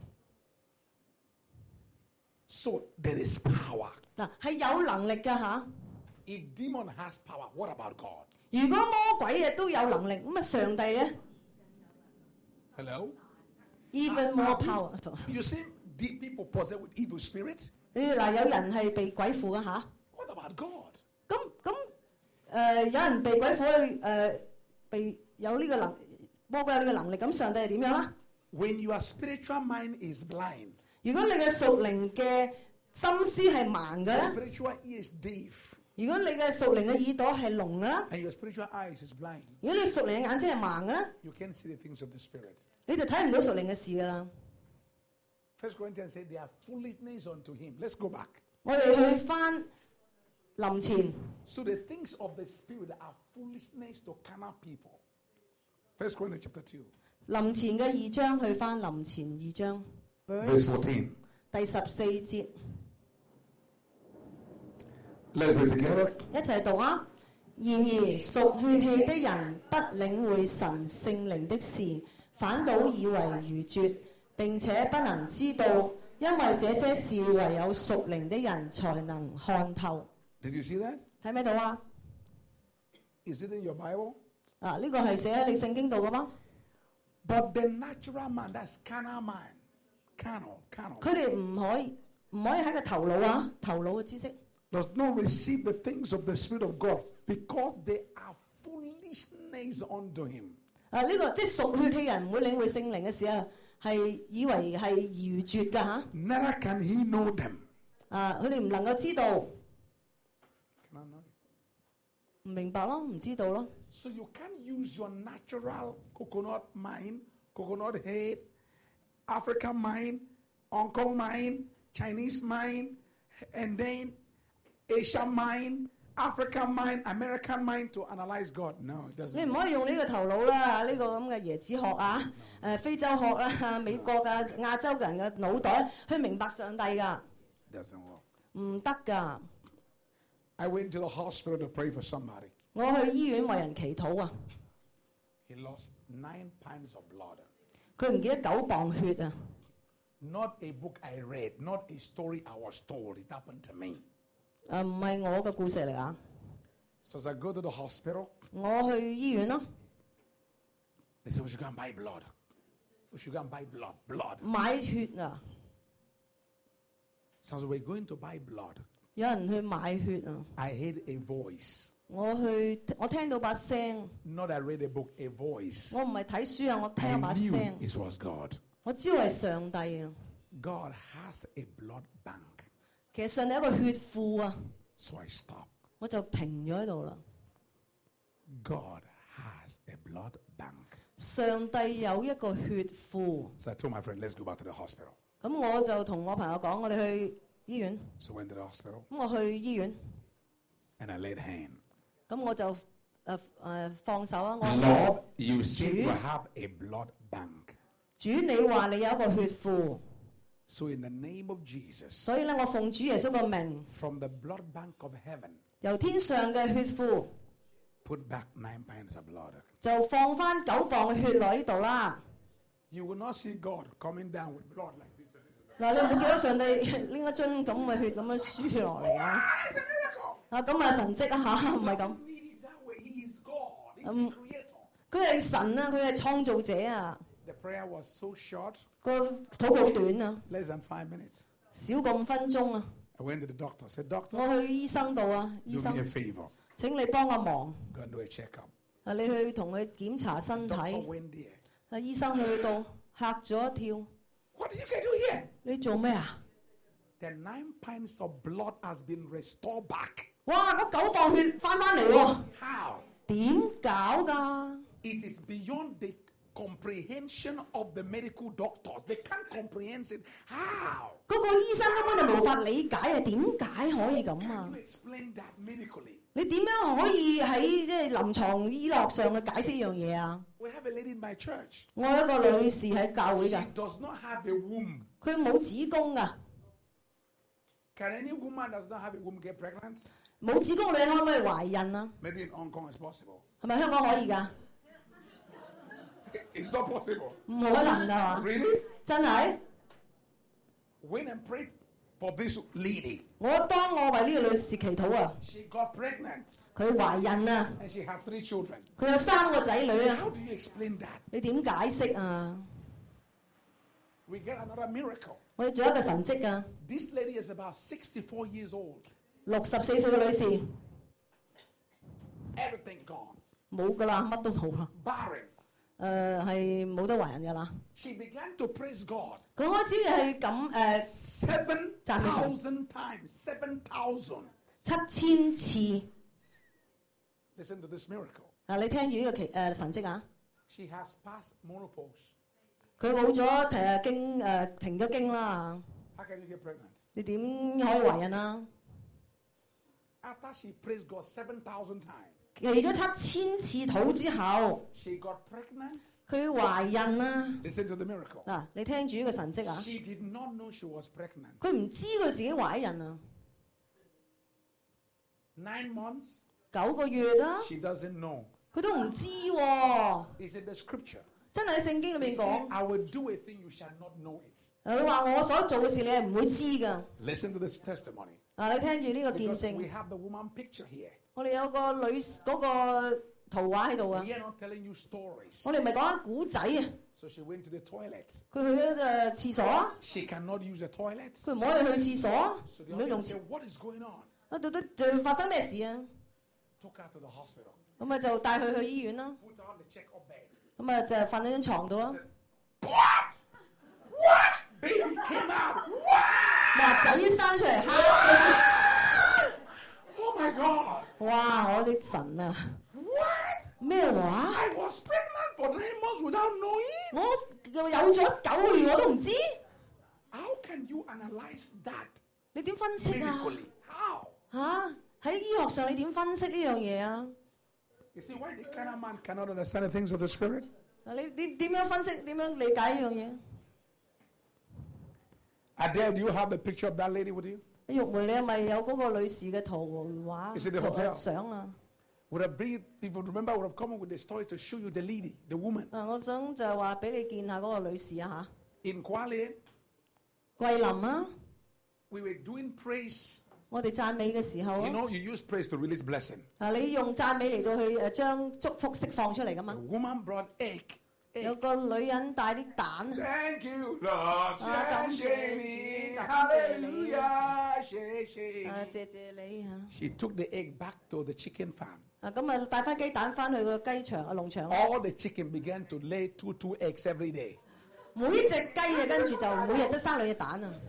Speaker 1: So there is power.
Speaker 2: 嗱，係有能力㗎吓。
Speaker 1: If demon has power, what about God?
Speaker 2: 如果魔鬼嘅都有能力，咁啊上帝咧
Speaker 1: Hello?
Speaker 2: ，even more power。
Speaker 1: You see deep people possessed with evil spirit?
Speaker 2: 你嗱有人係被鬼附嘅吓，
Speaker 1: What about God?
Speaker 2: 咁咁誒有人被鬼附誒、呃、被有呢個能魔鬼有呢個能力，咁上帝係點樣啦？
Speaker 1: When your spiritual mind is blind,
Speaker 2: 如果你嘅屬靈嘅心思係盲嘅
Speaker 1: your
Speaker 2: 咧，
Speaker 1: spiritual ear is deaf,
Speaker 2: 如果你嘅屬靈嘅耳朵係聾嘅啦，
Speaker 1: and your spiritual eyes is blind,
Speaker 2: 如果你屬靈嘅眼睛係盲嘅咧，
Speaker 1: you can't see the things of the spirit.
Speaker 2: 你就睇唔到屬靈嘅事㗎啦。
Speaker 1: First Corinthians said they are foolishness unto him. Let's go back.
Speaker 2: 我哋去翻林前。
Speaker 1: So the things of the spirit are foolishness to carnal people. First Corinthians chapter two.
Speaker 2: 林前嘅二章去翻林前二章
Speaker 1: Verse fourteen.
Speaker 2: 第十四節，
Speaker 1: Let's read together.
Speaker 2: 一齊讀啊！然而屬血氣的人不領會神聖靈的事，反倒以為愚拙，並且不能知道，因為這些事唯有屬靈的人才能看透。
Speaker 1: Did you see that?
Speaker 2: 睇唔睇到啊？
Speaker 1: Is it in your Bible?
Speaker 2: 啊，呢個係寫喺你聖經度嘅嗎？
Speaker 1: But the natural man, that's carnal mind. Carnal, carnal.
Speaker 2: 佢哋唔可以唔可以喺個頭腦啊，頭腦嘅知識。
Speaker 1: Does not receive the things of the Spirit of God because they are foolishness unto him.
Speaker 2: 啊，呢、個即係屬血氣人唔會領會聖靈嘅時候，係以為係愚拙㗎嚇。
Speaker 1: Neither can he know them.
Speaker 2: 啊，佢哋唔能夠知道，唔明白咯，唔知道咯。
Speaker 1: So you can't use your natural coconut mind, coconut head, African mind, Hong Kong mind, Chinese mind, and then Asian mind, African mind, American mind to analyze God. No, it doesn't.
Speaker 2: 你唔可以用呢個頭腦啦，呢、這個咁嘅椰子殼啊，誒、非洲殼啦、美國啊、亞洲人嘅腦袋去明白上帝㗎，
Speaker 1: Doesn't work.
Speaker 2: 唔得㗎。
Speaker 1: I went to the hospital to pray for somebody.
Speaker 2: 我去醫院為人祈禱啊，
Speaker 1: He lost nine pints of blood.
Speaker 2: 佢唔記得九磅血啊。
Speaker 1: Not a book I read, not a story I was told. It happened to me.
Speaker 2: 誒唔係我嘅故事嚟啊。
Speaker 1: So as I go to the hospital,
Speaker 2: 我去醫院咯，
Speaker 1: they said we should go and buy blood. We should go and buy blood. Blood.
Speaker 2: 買血啊，
Speaker 1: So as we're going to buy blood,
Speaker 2: 有人去買血啊。
Speaker 1: I heard a voice.
Speaker 2: 我去，我聽到把聲，
Speaker 1: Not I read a book, a voice.
Speaker 2: 我唔係睇書啊，我
Speaker 1: I
Speaker 2: 聽把
Speaker 1: knew
Speaker 2: 聲，
Speaker 1: it was God.
Speaker 2: 我知道係上帝啊。
Speaker 1: God has a blood bank.
Speaker 2: 其實上帝有一個血庫啊，
Speaker 1: So I stopped.
Speaker 2: 我就停咗喺度啦。
Speaker 1: God has a blood bank.
Speaker 2: 上帝有一個血庫，
Speaker 1: So I told my friend, let's go back to the hospital.
Speaker 2: 咁我就同我朋友講，我哋去醫院。
Speaker 1: So I went to the hospital
Speaker 2: 咁我去醫院，
Speaker 1: and I laid hand.
Speaker 2: 咁我就誒誒、呃、放手啊！我
Speaker 1: Lord, you said
Speaker 2: Jude.
Speaker 1: you have a blood bank.
Speaker 2: 主你話你有一個血庫，
Speaker 1: So in the name of Jesus,
Speaker 2: 所以咧我奉主耶穌個名，
Speaker 1: from the blood bank of heaven,
Speaker 2: 由天上嘅血庫
Speaker 1: put back nine pints of blood.
Speaker 2: 就放翻九磅嘅血落呢度啦。
Speaker 1: You will not see God coming down with blood like this.
Speaker 2: 嗱，你唔會見到上帝拎一樽咁嘅血咁樣輸落嚟啊！
Speaker 1: Ah, it's a miracle.
Speaker 2: 啊，咁啊神蹟啊嚇，唔係
Speaker 1: He
Speaker 2: 咁。
Speaker 1: doesn't need it that way. He is God. He's
Speaker 2: Um,
Speaker 1: the creator.
Speaker 2: 佢係神啊，佢係創造者啊。
Speaker 1: The prayer was so short,
Speaker 2: 個禱告好短啊，
Speaker 1: less than five minutes.
Speaker 2: 少過五分鐘啊。
Speaker 1: I went to the doctor. Said, Doctor,
Speaker 2: 我去醫生度啊，醫
Speaker 1: do
Speaker 2: 生
Speaker 1: me a favor.
Speaker 2: 請你幫個忙，
Speaker 1: Go and do a checkup.
Speaker 2: 啊你去同佢檢查身體。
Speaker 1: Doctor went there.
Speaker 2: 啊醫生去到嚇咗一跳，
Speaker 1: What did you get to here?
Speaker 2: 你做咩啊？
Speaker 1: The nine pints of blood has been restored back.
Speaker 2: 哇！嗰九磅血翻翻嚟喎，
Speaker 1: How?
Speaker 2: 點搞㗎？
Speaker 1: It is beyond the comprehension of the medical doctors. They can't comprehend it. How?
Speaker 2: 嗰個醫生根本就無法理解啊！點解可以咁啊
Speaker 1: Can？you explain that medically?
Speaker 2: 你點樣可以喺即係臨床醫學上去解釋呢樣嘢啊？
Speaker 1: We have a lady in my church.
Speaker 2: 我有一個女士喺教會
Speaker 1: She
Speaker 2: 㗎，
Speaker 1: does not have a womb.
Speaker 2: 佢冇子宮㗎，
Speaker 1: Can any woman that does not have a womb get pregnant?
Speaker 2: 冇子宮嘅女人可唔可以懷孕啊？
Speaker 1: Maybe in Hong Kong it's possible.
Speaker 2: 係咪香港可以㗎？
Speaker 1: It's not possible.
Speaker 2: 唔可能㗎嘛？
Speaker 1: Really?
Speaker 2: 真係？
Speaker 1: Went and prayed for this lady.
Speaker 2: 我當我為呢個女士祈禱啊，
Speaker 1: She got pregnant
Speaker 2: 佢懷孕啊，
Speaker 1: and she had three children.
Speaker 2: 佢有三個仔女啊，
Speaker 1: How do you explain that?
Speaker 2: 你點解釋啊？
Speaker 1: We get another miracle.
Speaker 2: 我哋仲有一個神蹟啊，
Speaker 1: This lady is about sixty-four years old.
Speaker 2: 六十四歲嘅女士
Speaker 1: Everything gone.
Speaker 2: 冇㗎啦，乜都冇啦，
Speaker 1: Barren.
Speaker 2: 誒係冇得懷孕㗎啦。
Speaker 1: She began to praise God.
Speaker 2: 佢開始係咁誒
Speaker 1: Seven
Speaker 2: 讚美神。
Speaker 1: thousand times. Seven thousand.
Speaker 2: 七千次。
Speaker 1: Listen to this miracle.
Speaker 2: 嗱，你聽住呢個奇誒、呃、神蹟啊！
Speaker 1: She has passed menopause.
Speaker 2: 佢冇咗誒經誒停咗經啦，
Speaker 1: How can you get pregnant?
Speaker 2: 你點可以懷孕啊？
Speaker 1: After she praised God seven thousand times,
Speaker 2: 祈咗七千次禱之後，
Speaker 1: she got pregnant.
Speaker 2: 佢懷孕啦。
Speaker 1: Listen to the miracle.
Speaker 2: 嗱，你聽住呢個神蹟啊！
Speaker 1: She did not know she was pregnant.
Speaker 2: 佢唔知佢自己懷孕啊，
Speaker 1: Nine months,
Speaker 2: 九個月啦，
Speaker 1: she doesn't know.
Speaker 2: 佢都唔知喎。
Speaker 1: It's in the scripture.
Speaker 2: 真係喺聖經裏
Speaker 1: He
Speaker 2: 面
Speaker 1: said,
Speaker 2: 講，
Speaker 1: I will do a thing you shall not know it.
Speaker 2: 佢話我所做嘅事你係唔會知㗎。
Speaker 1: Listen to this testimony.
Speaker 2: 嗱，你聽住呢個見
Speaker 1: Because we
Speaker 2: 證，
Speaker 1: have the woman picture here.
Speaker 2: 我哋有個女嗰、個圖畫喺度啊。
Speaker 1: We are not telling you stories.
Speaker 2: 我哋唔係講緊古仔啊，
Speaker 1: So she went to the toilet.
Speaker 2: 佢去咗誒廁所啊，
Speaker 1: She cannot use the toilet.
Speaker 2: 佢唔可以去廁所啊，
Speaker 1: So the
Speaker 2: 唔可以用
Speaker 1: audience
Speaker 2: 廁
Speaker 1: said, what is going on?
Speaker 2: 啊，到底就發生咩事啊？
Speaker 1: took her to the hospital.
Speaker 2: 咁啊就帶佢去醫院啦。
Speaker 1: Put her on the check-up bed.
Speaker 2: 咁啊就瞓喺張床度啦。
Speaker 1: What? What? Baby came out. What?
Speaker 2: 哇！仔生出嚟喊。
Speaker 1: Oh my God.
Speaker 2: 哇！我的神啊！
Speaker 1: What?
Speaker 2: 咩話？
Speaker 1: I was pregnant for nine months without knowing.
Speaker 2: 我有咗九個月我都唔知。
Speaker 1: How can you analyze that
Speaker 2: 你點分析啊？
Speaker 1: medically? How?
Speaker 2: 嚇喺醫學上你點分析呢樣嘢啊？
Speaker 1: You see why the carnal man cannot understand the things of the spirit?
Speaker 2: 嗱，你你點樣分析？點樣理解呢樣嘢？
Speaker 1: Adele, do you have the picture of that lady with you?
Speaker 2: 玉梅，你係咪有嗰個女士嘅圖畫
Speaker 1: Is it the hotel?
Speaker 2: 相啊？
Speaker 1: Would have been, if you remember, would have come up with the story to show you the lady, the woman.
Speaker 2: 啊，我想就係話俾你見下嗰個女士啊
Speaker 1: In Kuala,
Speaker 2: 嚇，桂林啊，
Speaker 1: we were doing praise.
Speaker 2: 我哋讚美嘅時候
Speaker 1: You
Speaker 2: 啊，
Speaker 1: know, you use praise to release blessing.
Speaker 2: 啊你用讚美嚟到去誒將祝福釋放出嚟噶
Speaker 1: The
Speaker 2: 嘛？
Speaker 1: woman brought egg.
Speaker 2: 有
Speaker 1: egg.
Speaker 2: 個女人帶啲蛋，
Speaker 1: Thank you, Lord.
Speaker 2: 啊感謝你，感謝你。
Speaker 1: Hallelujah. She, she.
Speaker 2: 啊謝謝你嚇，
Speaker 1: She took the egg back to the chicken farm.
Speaker 2: 啊咁啊帶翻雞蛋翻去個雞場啊農場，
Speaker 1: All the chicken began to lay two, two eggs every day.
Speaker 2: 每隻雞啊跟住就每日都生兩隻蛋啊！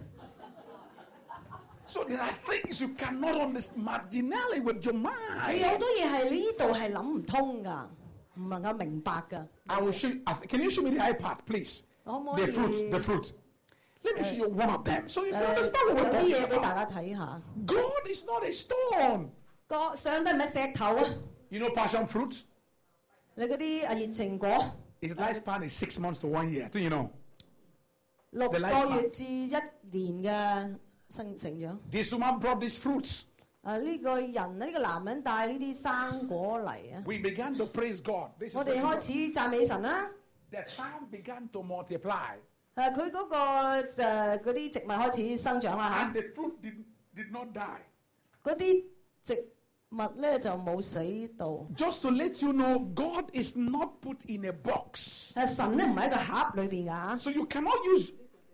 Speaker 1: So there are things you cannot understand marginally with your
Speaker 2: 你
Speaker 1: mind.
Speaker 2: 有好多嘢係呢度係諗唔通㗎，唔能夠明白㗎。
Speaker 1: I will show you. Can you show me the iPad, please?
Speaker 2: 可唔可
Speaker 1: The
Speaker 2: 以
Speaker 1: fruit, the fruit. Let me show you one of them so you can
Speaker 2: 誒
Speaker 1: understand
Speaker 2: 有
Speaker 1: what we're
Speaker 2: 啲
Speaker 1: talking
Speaker 2: 嘢俾
Speaker 1: about.
Speaker 2: 大家睇下？
Speaker 1: God is not a stone.
Speaker 2: 個上帝唔係石頭啊！
Speaker 1: You know passion fruit?
Speaker 2: 你嗰啲啊熱情果
Speaker 1: Its lifespan is six months to one year. Do you know?
Speaker 2: 六
Speaker 1: The
Speaker 2: 個
Speaker 1: lifespan
Speaker 2: 月至一年嘅生成長。
Speaker 1: This woman brought these fruits.
Speaker 2: 啊呢個人呢、呢個男人帶呢啲生果嚟啊！
Speaker 1: We began to praise God. This is
Speaker 2: 我
Speaker 1: what
Speaker 2: 哋
Speaker 1: she
Speaker 2: 開
Speaker 1: brought.
Speaker 2: 始讚美神啦。
Speaker 1: The farm began to multiply.
Speaker 2: 誒佢嗰個誒嗰啲植物開始生長啦
Speaker 1: And the fruit did, did not die.
Speaker 2: 嚇，嗰啲植物咧就冇死到。
Speaker 1: Just to let you know, God is not put in a box.
Speaker 2: 誒神咧唔喺個盒裏邊㗎嚇。
Speaker 1: So you cannot use.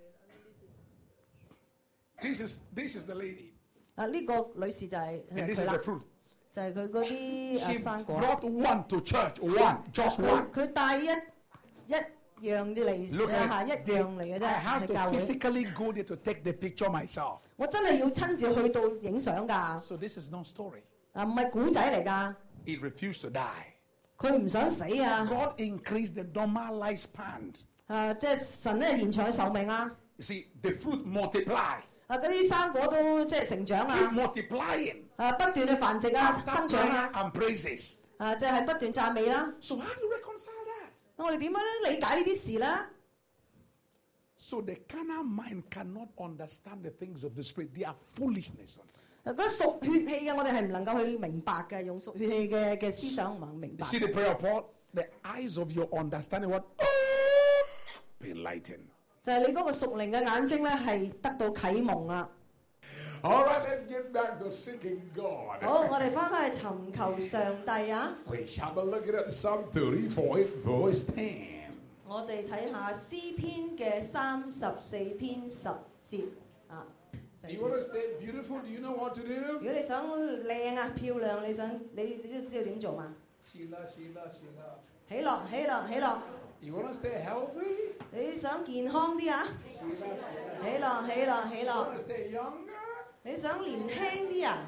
Speaker 1: This is this is the lady.
Speaker 2: 啊呢個女士就係
Speaker 1: And this
Speaker 2: 佢
Speaker 1: is
Speaker 2: 啦
Speaker 1: the，fruit.
Speaker 2: 就係佢嗰啲誒
Speaker 1: She
Speaker 2: 生果。
Speaker 1: brought one to church. One. Just
Speaker 2: 佢
Speaker 1: one.
Speaker 2: 佢帶一一樣啲嚟
Speaker 1: Look
Speaker 2: 誒嚇
Speaker 1: at
Speaker 2: 一
Speaker 1: it.
Speaker 2: 樣嚟嘅
Speaker 1: I
Speaker 2: 啫，
Speaker 1: have
Speaker 2: 係
Speaker 1: to
Speaker 2: 教會。
Speaker 1: physically go there to take the picture myself.
Speaker 2: 我真係要親自去到影相㗎，
Speaker 1: So this is not story.
Speaker 2: 啊唔係古仔嚟㗎，
Speaker 1: It refused to die.
Speaker 2: 佢唔想死啊！
Speaker 1: God increased the normal lifespan.
Speaker 2: 啊即係神咧延長壽命啊！
Speaker 1: You see, the fruit multiply.
Speaker 2: 啊嗰啲生果都即係成長
Speaker 1: Keep
Speaker 2: 啊！
Speaker 1: multiplying.
Speaker 2: 啊不斷去繁殖啊，
Speaker 1: After
Speaker 2: 生長
Speaker 1: prayer
Speaker 2: 啊！
Speaker 1: and praises.
Speaker 2: 啊即係不斷讚美啦。
Speaker 1: So how do you reconcile that?
Speaker 2: 我哋點樣咧理解呢啲事咧？
Speaker 1: So the carnal mind cannot understand the things of the spirit. They are foolishness.
Speaker 2: 啊嗰屬血氣嘅我哋係唔能夠去明白嘅，用屬血氣嘅嘅思想唔能明
Speaker 1: You
Speaker 2: 白。
Speaker 1: see the prayer of Paul? The eyes of your understanding what? Be enlightened.
Speaker 2: 就係你嗰個屬靈嘅眼睛咧係得到啟蒙啊！
Speaker 1: All right, let's get back to seeking God.
Speaker 2: 好，我哋翻返去尋求上帝啊！
Speaker 1: We shall be looking at Psalm thirty-four, verse ten.
Speaker 2: 我哋睇下詩篇嘅三十四篇十節啊。
Speaker 1: You want to stay beautiful? Do you know what to
Speaker 2: 如
Speaker 1: do?
Speaker 2: 果你想靚啊漂亮，你想你你知知道點做嘛？
Speaker 1: Sheila, Sheila, Sheila.
Speaker 2: 喜樂喜樂喜樂！
Speaker 1: You want to stay healthy?
Speaker 2: 你想健康啲啊？
Speaker 1: Sheila, Sheila.
Speaker 2: 喜樂喜樂喜
Speaker 1: You
Speaker 2: 樂！
Speaker 1: want to stay younger?
Speaker 2: 你想年輕啲啊？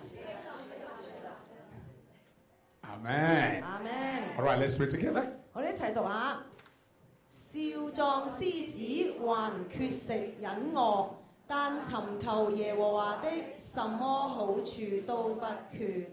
Speaker 1: Amen.
Speaker 2: 阿 Man，
Speaker 1: All right, let's pray together.
Speaker 2: 我哋一齊讀下：少壯獅子還缺食忍餓，但尋求耶和華的，什麼好處都不缺。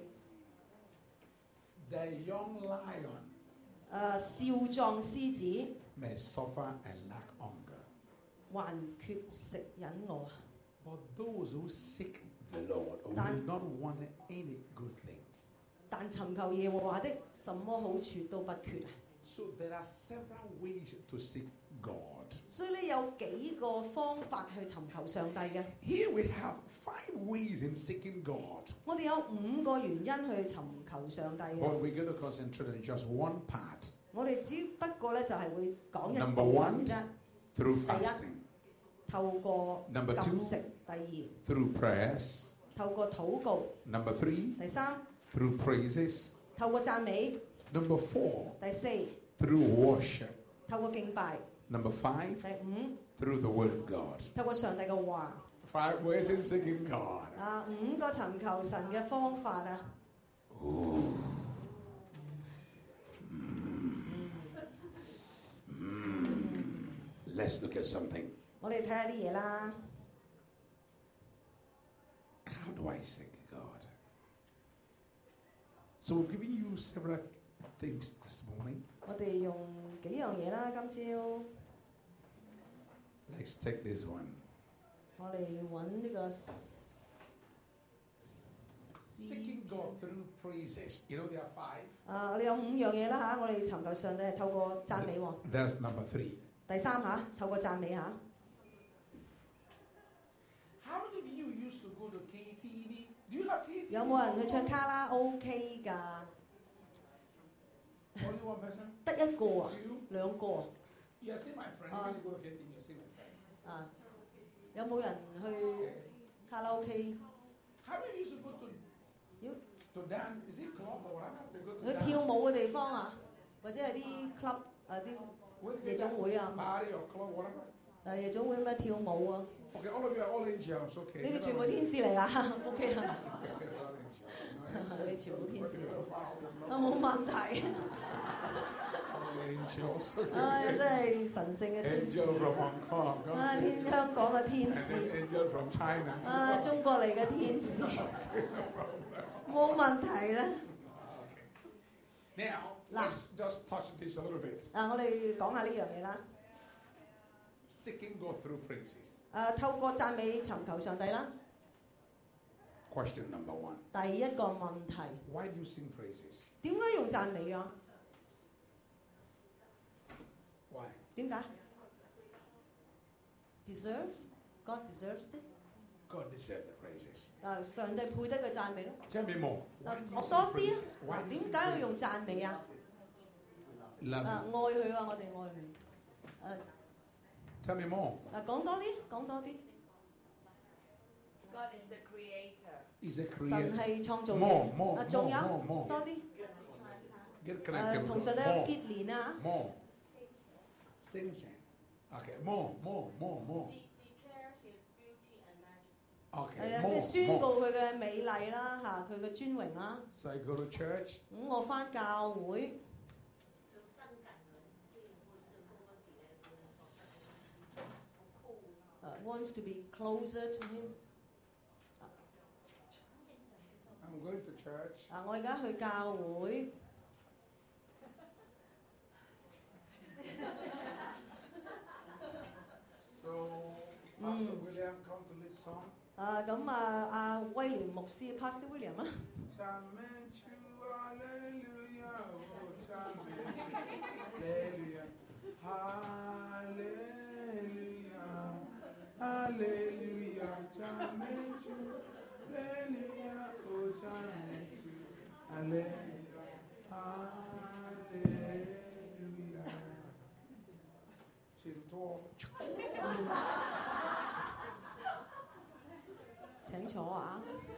Speaker 1: The young lion
Speaker 2: 誒、少壯獅子
Speaker 1: may suffer and lack hunger,
Speaker 2: 還缺食忍餓，
Speaker 1: but those who seek the Lord will
Speaker 2: Dan-
Speaker 1: not want any good thing.
Speaker 2: 但尋求耶和華的，什麼好處都不缺啊！
Speaker 1: So there are several ways to seek God.
Speaker 2: 所以咧有幾個方法去尋求上帝嘅。
Speaker 1: Here we have five ways in seeking God,
Speaker 2: 我哋有五個原因去尋求上帝
Speaker 1: but
Speaker 2: 嘅。
Speaker 1: we're going to concentrate on just one part
Speaker 2: 我哋只不過咧就係會講一
Speaker 1: Number
Speaker 2: 部
Speaker 1: one
Speaker 2: 分啫。
Speaker 1: through
Speaker 2: 第一。
Speaker 1: fasting,
Speaker 2: 透過
Speaker 1: Number two
Speaker 2: 禁食，第二
Speaker 1: through prayers,
Speaker 2: 透過禱告，
Speaker 1: number three
Speaker 2: 第三
Speaker 1: through praises,
Speaker 2: 透過讚美。
Speaker 1: Number four,
Speaker 2: 第四，
Speaker 1: through worship.
Speaker 2: 透過敬拜。
Speaker 1: Number five,
Speaker 2: 第五，
Speaker 1: through the word of God.
Speaker 2: 透過上帝嘅話。
Speaker 1: Five ways in seeking God.
Speaker 2: 啊，五個尋求神嘅方法啊。
Speaker 1: Ooh. Mm. Mm. Let's look at something.
Speaker 2: 我哋睇下啲嘢啦。
Speaker 1: How do I seek God? So we're giving you several things this morning.
Speaker 2: 我哋用幾樣嘢啦，今朝。
Speaker 1: Let's take this one.
Speaker 2: 我哋揾呢個
Speaker 1: Seeking God through praises. You know there are five.
Speaker 2: 啊，你有五樣嘢啦嚇，我哋尋求上帝係透過讚美喎。
Speaker 1: That's number three.
Speaker 2: 第三嚇，透過讚美嚇。
Speaker 1: How many of you used to go to K T V? Do you have K T V?
Speaker 2: 有冇人去唱卡拉 OK 㗎？
Speaker 1: Only one person?
Speaker 2: 得一個啊，
Speaker 1: Two?
Speaker 2: 兩個啊。
Speaker 1: Yeah, see my friend.
Speaker 2: Uh,
Speaker 1: When you go to K T V, you see my friend.
Speaker 2: 啊，有冇人去卡拉 OK？
Speaker 1: How many used to go to
Speaker 2: You-
Speaker 1: to dance? Is it club or whatever? They go to
Speaker 2: 去
Speaker 1: dance.
Speaker 2: 跳舞嘅地方啊，或者係啲 club 啊啲
Speaker 1: Where they
Speaker 2: 夜總會啊，
Speaker 1: party or club, whatever.
Speaker 2: 誒夜總會咩跳舞啊？
Speaker 1: Okay, all of you are all angels. Okay.
Speaker 2: 你哋全部天使嚟㗎 ，OK 啦，
Speaker 1: Okay, all angels.
Speaker 2: 你全部天使，啊冇問題。
Speaker 1: All angels.
Speaker 2: 唉，真係神聖嘅天使。
Speaker 1: Angel from Hong Kong. come
Speaker 2: 啊，
Speaker 1: to
Speaker 2: 天
Speaker 1: you.
Speaker 2: 香港嘅天
Speaker 1: And
Speaker 2: 使，
Speaker 1: then angel from China.
Speaker 2: 啊，中國嚟嘅天使，冇問題啦。
Speaker 1: Now,
Speaker 2: Nah.
Speaker 1: let's just touch this a little bit.
Speaker 2: 啊，我哋講下呢樣嘢啦。
Speaker 1: Seeking God through praises.
Speaker 2: 誒，透過讚美尋求上帝啦。
Speaker 1: Question number one.
Speaker 2: 第一個問題，
Speaker 1: Why do you sing praises?
Speaker 2: 點解用讚美啊？
Speaker 1: Why?
Speaker 2: 點解 ？Deserve God deserves it。
Speaker 1: God deserves the praises.
Speaker 2: 誒，上帝配得嘅讚美咯。
Speaker 1: Tell me more.
Speaker 2: 誒
Speaker 1: Why do，you
Speaker 2: 我
Speaker 1: sing
Speaker 2: 多啲
Speaker 1: praises?
Speaker 2: 啊！
Speaker 1: Why
Speaker 2: 嗱，
Speaker 1: do you
Speaker 2: 點
Speaker 1: sing
Speaker 2: 解要
Speaker 1: praises?
Speaker 2: 用讚美啊？
Speaker 1: Love
Speaker 2: 誒，愛
Speaker 1: you.
Speaker 2: 佢啊！我哋愛佢。誒
Speaker 1: Tell me more.
Speaker 2: 誒，講多啲，講多啲。
Speaker 3: God is the creator.
Speaker 1: He's a
Speaker 2: 神
Speaker 1: creator.
Speaker 2: 係創造
Speaker 1: More,
Speaker 2: 者。
Speaker 1: more,
Speaker 2: 誒，仲
Speaker 1: more,
Speaker 2: 有
Speaker 1: more, more.
Speaker 2: 多啲。
Speaker 1: Get
Speaker 2: 誒，
Speaker 1: connected.
Speaker 2: 同上帝有
Speaker 1: More,
Speaker 2: 結連啊！
Speaker 1: more. Sing, sing. Okay, more, more, more, more.
Speaker 3: Declare his beauty and majesty.
Speaker 1: Okay,
Speaker 2: 係啊，即係
Speaker 1: more,
Speaker 2: 宣
Speaker 1: more.
Speaker 2: 告佢嘅美麗啦，嚇佢嘅尊榮啦。
Speaker 1: So I go to church.
Speaker 2: 咁我翻教會，誒 wants to be closer to him。
Speaker 1: I'm going to church.
Speaker 2: 啊，我而家去教會，
Speaker 1: So Pastor William come to lead song.
Speaker 2: 啊咁啊，阿威廉牧師 Pastor William 啦，
Speaker 1: Chamechu, hallelujah, oh, chamechu, hallelujah, hallelujah, hallelujah, chamechu, hallelujah, oh, chamechu, hallelujah, hallelujah. Chinto.
Speaker 2: 請坐啊！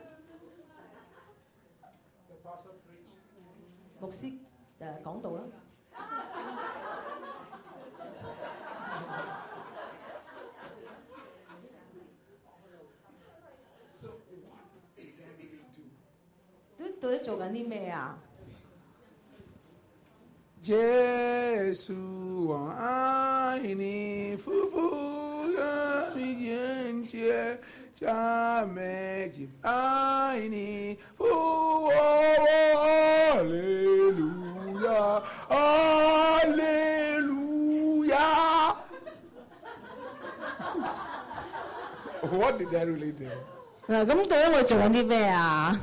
Speaker 1: The pastor preached.
Speaker 2: 牧師誒講道啦。
Speaker 1: So what did they really do?
Speaker 2: 都到底做緊啲咩啊？
Speaker 1: Jesu aini fufuga mijenje chameji aini fu hallelujah hallelujah. What did they really do?
Speaker 2: 嗱，咁到底我哋做緊啲咩啊？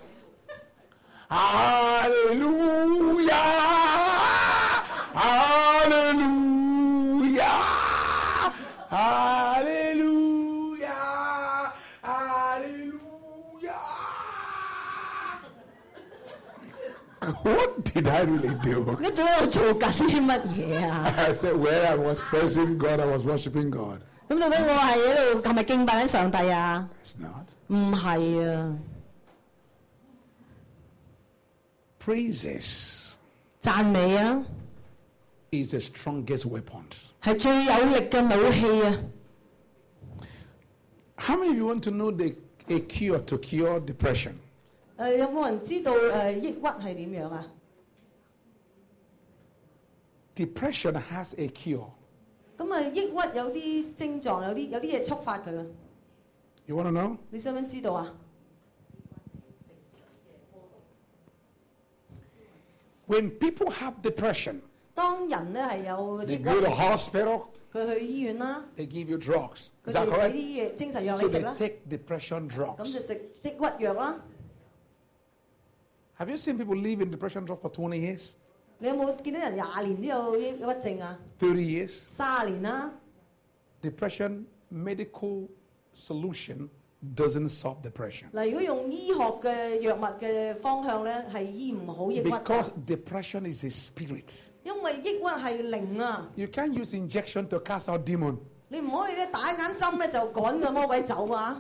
Speaker 1: Hallelujah! Hallelujah! Hallelujah! Hallelujah! What did I really do?
Speaker 2: 你到底我做緊啲乜嘢啊？
Speaker 1: I said, where I was praising God, I was worshiping God.
Speaker 2: 咁到底我係喺度係咪敬拜緊上帝啊？
Speaker 1: It's not.
Speaker 2: 唔係啊，
Speaker 1: Praises
Speaker 2: 讚美啊，
Speaker 1: is the strongest weapon.
Speaker 2: 係最有力嘅武器啊！
Speaker 1: How many of you want to know the a cure to cure depression?
Speaker 2: 誒、有冇人知道誒、抑鬱係點樣啊？
Speaker 1: Depression has a cure.
Speaker 2: 咁啊，抑鬱有啲症狀，有啲有啲嘢觸發佢啊！
Speaker 1: You want to know?
Speaker 2: 你想唔想知道啊？
Speaker 1: When people have depression,
Speaker 2: 當人咧係有
Speaker 1: they
Speaker 2: 抑
Speaker 1: go to
Speaker 2: 鬱，
Speaker 1: hospital,
Speaker 2: 佢去醫院啦，
Speaker 1: they give you drugs.
Speaker 2: 佢
Speaker 1: Is that
Speaker 2: 哋俾
Speaker 1: correct?
Speaker 2: 啲嘢精神藥
Speaker 1: So
Speaker 2: 你食
Speaker 1: they
Speaker 2: 啦，
Speaker 1: take depression
Speaker 2: 咁就
Speaker 1: drugs.
Speaker 2: 食抑鬱藥啦。
Speaker 1: Have you seen people live in depression drug for twenty years,
Speaker 2: 你有冇見到人廿年都有抑鬱症啊？
Speaker 1: thirty years?
Speaker 2: 三十年啦，
Speaker 1: Depression medical solution doesn't solve depression
Speaker 2: 嗱，如果用醫學嘅藥物嘅方向咧，係醫唔好抑鬱
Speaker 1: because
Speaker 2: 㗎，
Speaker 1: depression is a spirit.
Speaker 2: 因為抑鬱係靈啊，
Speaker 1: You can't use injection to cast out demon.
Speaker 2: 你唔可以咧打眼針咧就趕個魔鬼走啊！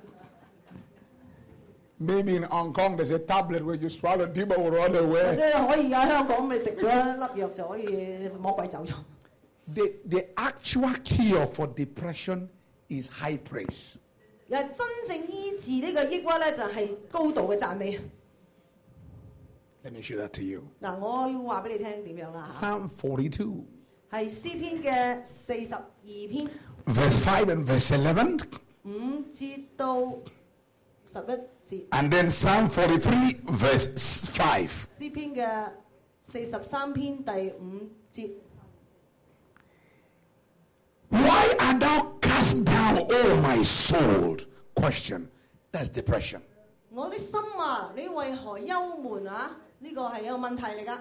Speaker 1: Maybe in Hong Kong there's a tablet where you swallow demon will run
Speaker 2: 或
Speaker 1: away.
Speaker 2: 者可以喺香港你食咗一粒藥就可以魔鬼走咗。
Speaker 1: The, the actual cure for depression is high praise.
Speaker 2: 又真正醫治呢個抑鬱咧，就係高度嘅讚美。
Speaker 1: Let me show that to you.
Speaker 2: 嗱，我要話俾你聽點樣啦嚇，
Speaker 1: Psalm forty-two,
Speaker 2: 係詩篇嘅四十二篇
Speaker 1: verse five and verse eleven,
Speaker 2: 五節到十一節，
Speaker 1: and then Psalm forty-three, verse five.
Speaker 2: 詩篇嘅四十三篇第五節。
Speaker 1: Why art thou cast down, O my soul? Question. That's depression.
Speaker 2: 我的心啊，你為何憂悶啊？呢個係一個問題嚟㗎。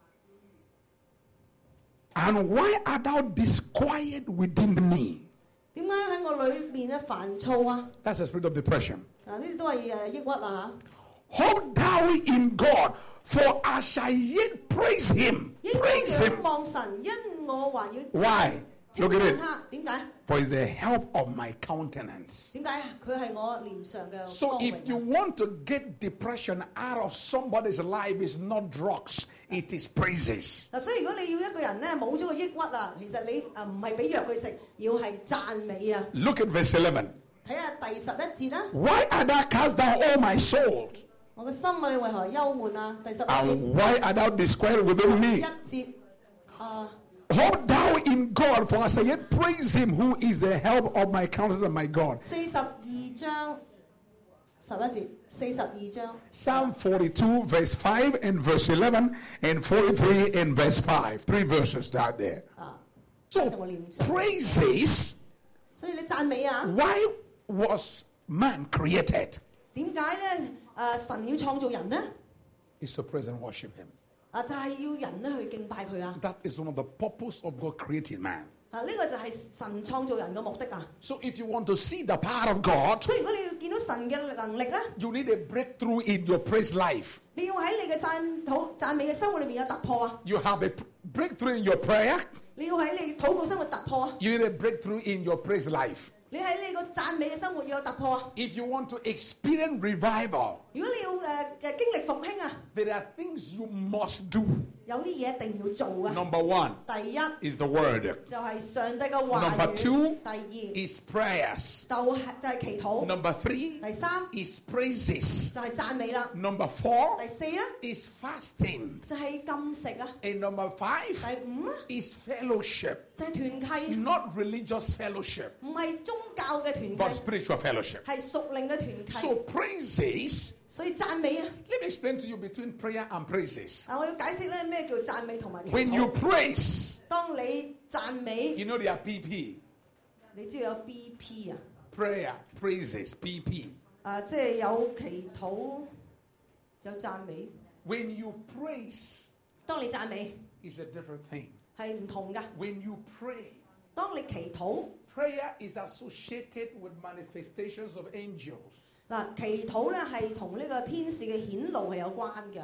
Speaker 1: And why art thou disquiet within me?
Speaker 2: 點解喺我裏面咧煩躁啊？
Speaker 1: That's the spirit of depression.
Speaker 2: 嗱，呢啲都係誒抑鬱啊
Speaker 1: Hope thou in God, for I shall yet praise him.
Speaker 2: 嚇。應
Speaker 1: Praise
Speaker 2: 該
Speaker 1: him.
Speaker 2: 仰望神，因我還要
Speaker 1: Why?
Speaker 2: 稱
Speaker 1: Look at
Speaker 2: 讚
Speaker 1: it.
Speaker 2: 他。點解？
Speaker 1: For it's the help of my countenance.
Speaker 2: 點解啊？佢係我臉上嘅
Speaker 1: So
Speaker 2: 光
Speaker 1: if
Speaker 2: 榮
Speaker 1: you
Speaker 2: 啊。
Speaker 1: want to get depression out of somebody's life, it's not drugs, it is praises.
Speaker 2: 嗱，所以如果你要一個人咧冇咗個抑鬱啊，其實你啊唔係俾藥佢食，要係讚美啊。
Speaker 1: Look at verse eleven.
Speaker 2: 睇下第十一節啦。
Speaker 1: Why art thou cast down, O my soul?
Speaker 2: 我個心啊，你為何憂悶啊？第十一節。
Speaker 1: And why art thou disquieted within
Speaker 2: 一
Speaker 1: me?
Speaker 2: 節啊。
Speaker 1: Hope thou in God, for I shall yet praise him who is the help of my countenance and my God.
Speaker 2: 四十二章十一節，四十二章
Speaker 1: Psalm forty-two, verse five and verse eleven, and forty-three and verse five. Three verses down there.
Speaker 2: 啊，
Speaker 1: So
Speaker 2: 就我念上。
Speaker 1: praises,
Speaker 2: 所以你讚美啊？
Speaker 1: why was man created?
Speaker 2: 點解咧？誒、神要創造人呢？
Speaker 1: Is to praise and worship him.
Speaker 2: 啊，就係、要人咧去敬拜佢啊！
Speaker 1: That is one of the purpose of God creating man.
Speaker 2: 啊，呢、個就係神創造人嘅目的啊！
Speaker 1: So if you want to see the power of God,
Speaker 2: 所以如果你要見到神嘅能力咧，
Speaker 1: you need a breakthrough in your praise life.
Speaker 2: 你要喺你嘅讚禱讚美嘅生活裏面有突破啊！
Speaker 1: You have a p- breakthrough in your prayer.
Speaker 2: 你要喺你禱告生活突破啊！
Speaker 1: You need a breakthrough in your praise life.
Speaker 2: 你喺你個讚美嘅生活要有突破啊！
Speaker 1: If you want to experience revival,
Speaker 2: 如果你要誒誒、呃、經歷復興啊，
Speaker 1: there are things you must do.
Speaker 2: 有啲嘢一定要做啊！
Speaker 1: Number one
Speaker 2: 第一
Speaker 1: is the word.
Speaker 2: 就係上帝嘅話
Speaker 1: Number
Speaker 2: 語，
Speaker 1: two
Speaker 2: 第二
Speaker 1: is prayers.
Speaker 2: 就係就係祈禱，
Speaker 1: Number three
Speaker 2: 第三
Speaker 1: is praises.
Speaker 2: 就係讚美啦，
Speaker 1: Number four
Speaker 2: 第四咧
Speaker 1: is fasting.
Speaker 2: 就係禁食啊，
Speaker 1: And number five
Speaker 2: 第五啊
Speaker 1: is fellowship.
Speaker 2: 就係團契，
Speaker 1: Not religious fellowship,
Speaker 2: 唔係宗教嘅團
Speaker 1: but
Speaker 2: 契，
Speaker 1: spiritual fellowship.
Speaker 2: 係屬靈嘅團契。
Speaker 1: So praises,
Speaker 2: 所以讚美啊，
Speaker 1: let me explain to you between prayer and praises.
Speaker 2: 啊我要解釋咧咩叫讚美同埋祈
Speaker 1: When you
Speaker 2: 禱。
Speaker 1: praise,
Speaker 2: 當你讚美，
Speaker 1: you know there are P P.
Speaker 2: 你知道有 B P 啊，
Speaker 1: Prayer, praises, P P.
Speaker 2: 啊即係有祈禱，有讚美。
Speaker 1: When you praise,
Speaker 2: 當你讚美
Speaker 1: it's a different thing.
Speaker 2: 係唔同㗎。
Speaker 1: When you pray,
Speaker 2: 當你祈禱，
Speaker 1: prayer is associated with manifestations of angels.
Speaker 2: 嗱祈禱咧係同呢個天使嘅顯露係有關嘅。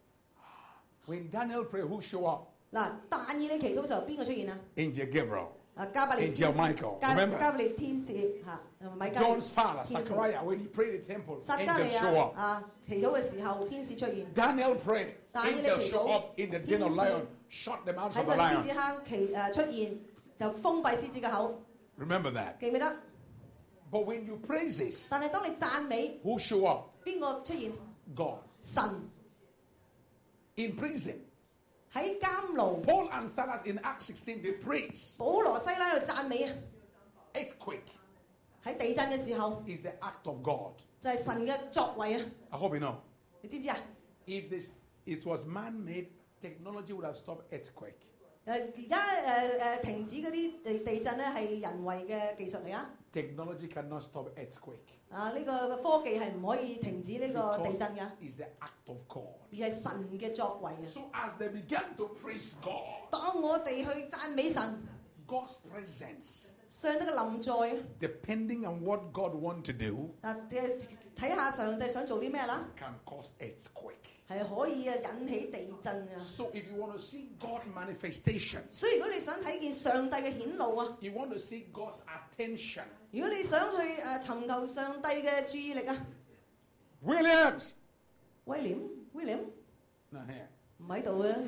Speaker 1: When Daniel prayed, who showed up?
Speaker 2: 嗱，但以理祈禱嘅時候邊個出現啊？
Speaker 1: Angel Gabriel.
Speaker 2: 啊加百列先
Speaker 1: Angel
Speaker 2: 知
Speaker 1: Michael,
Speaker 2: 加
Speaker 1: remember?
Speaker 2: 加百列天使嚇，同埋米加列
Speaker 1: John's father,
Speaker 2: 天使
Speaker 1: Zachariah, when he prayed in the temple,
Speaker 2: 撒加利
Speaker 1: angels show
Speaker 2: 亞
Speaker 1: up.
Speaker 2: 啊祈禱嘅時候，天使出現。
Speaker 1: Daniel prayed,
Speaker 2: 但以理
Speaker 1: angels
Speaker 2: 祈
Speaker 1: show
Speaker 2: 禱，
Speaker 1: up in the den of
Speaker 2: 天使
Speaker 1: lion, shut them out
Speaker 2: 喺
Speaker 1: from
Speaker 2: 個
Speaker 1: the
Speaker 2: 獅子
Speaker 1: lion.
Speaker 2: 坑其誒出現，就封閉獅子嘅口，
Speaker 1: Remember that.
Speaker 2: 記唔記得？
Speaker 1: But when you praise this,
Speaker 2: 但係當你讚美，
Speaker 1: who show up?
Speaker 2: 邊個出現？
Speaker 1: God.
Speaker 2: 神
Speaker 1: In prison,
Speaker 2: 喺監牢，
Speaker 1: Paul and Silas in Acts sixteen, they praise.
Speaker 2: 保羅西拉喺度讚美啊！
Speaker 1: Earthquake
Speaker 2: 喺地震嘅時候，
Speaker 1: is the act of God.
Speaker 2: 就係神嘅作為啊！
Speaker 1: I hope you know.
Speaker 2: 你知唔知啊？
Speaker 1: If this, it was man-made, technology would have stopped earthquake.
Speaker 2: 誒而家誒誒停止嗰啲地地震咧係人為嘅技術嚟啊！
Speaker 1: Technology cannot stop earthquake.
Speaker 2: 啊呢個科技係唔可以停止呢個地
Speaker 1: Because
Speaker 2: 震㗎，
Speaker 1: it's the act of God.
Speaker 2: 而係神嘅作為啊！
Speaker 1: So as they began to praise God,
Speaker 2: 當我哋去讚美神，
Speaker 1: God's presence,
Speaker 2: 上帝嘅臨在啊！
Speaker 1: depending on what God wants to do,
Speaker 2: 啊誒睇下上帝想做啲咩啦，
Speaker 1: can cause earthquake.
Speaker 2: 係可以啊引起地震啊！
Speaker 1: So if you want to see God manifestation,
Speaker 2: 所以如果你想睇見上帝嘅顯露啊，
Speaker 1: you want to see God's attention,
Speaker 2: 如果你想去誒尋求上帝嘅注意力啊，
Speaker 1: Williams,
Speaker 2: 威廉威廉
Speaker 1: not here.
Speaker 2: 唔喺度啊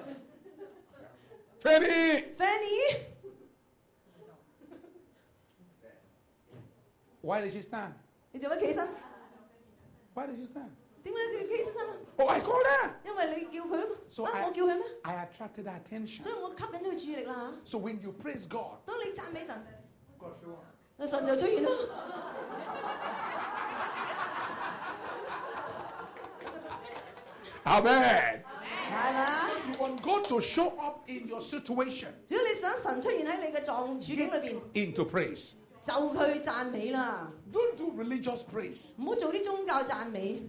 Speaker 1: Fanny,
Speaker 2: ，Fanny
Speaker 1: why did she stand?
Speaker 2: 你做乜企起身？
Speaker 1: Why did she stand?
Speaker 2: 點解佢企起身啊？
Speaker 1: Oh, I called her.
Speaker 2: 因為你叫佢啊嘛
Speaker 1: So
Speaker 2: 啊
Speaker 1: I-
Speaker 2: 我叫佢咩？
Speaker 1: I attracted her attention.
Speaker 2: 所以我吸引咗佢注意力啦
Speaker 1: So when you praise God,
Speaker 2: 嚇。當你讚美神，
Speaker 1: God show up.
Speaker 2: 啊神就出現啦。
Speaker 1: Amen.
Speaker 2: 係嘛？
Speaker 1: You want God to show up in your situation
Speaker 2: 如果你想神出現喺你嘅狀處境裏邊，
Speaker 1: into praise.
Speaker 2: 就去讚美啦，
Speaker 1: Don't do religious praise.
Speaker 2: 唔好做啲宗教讚美。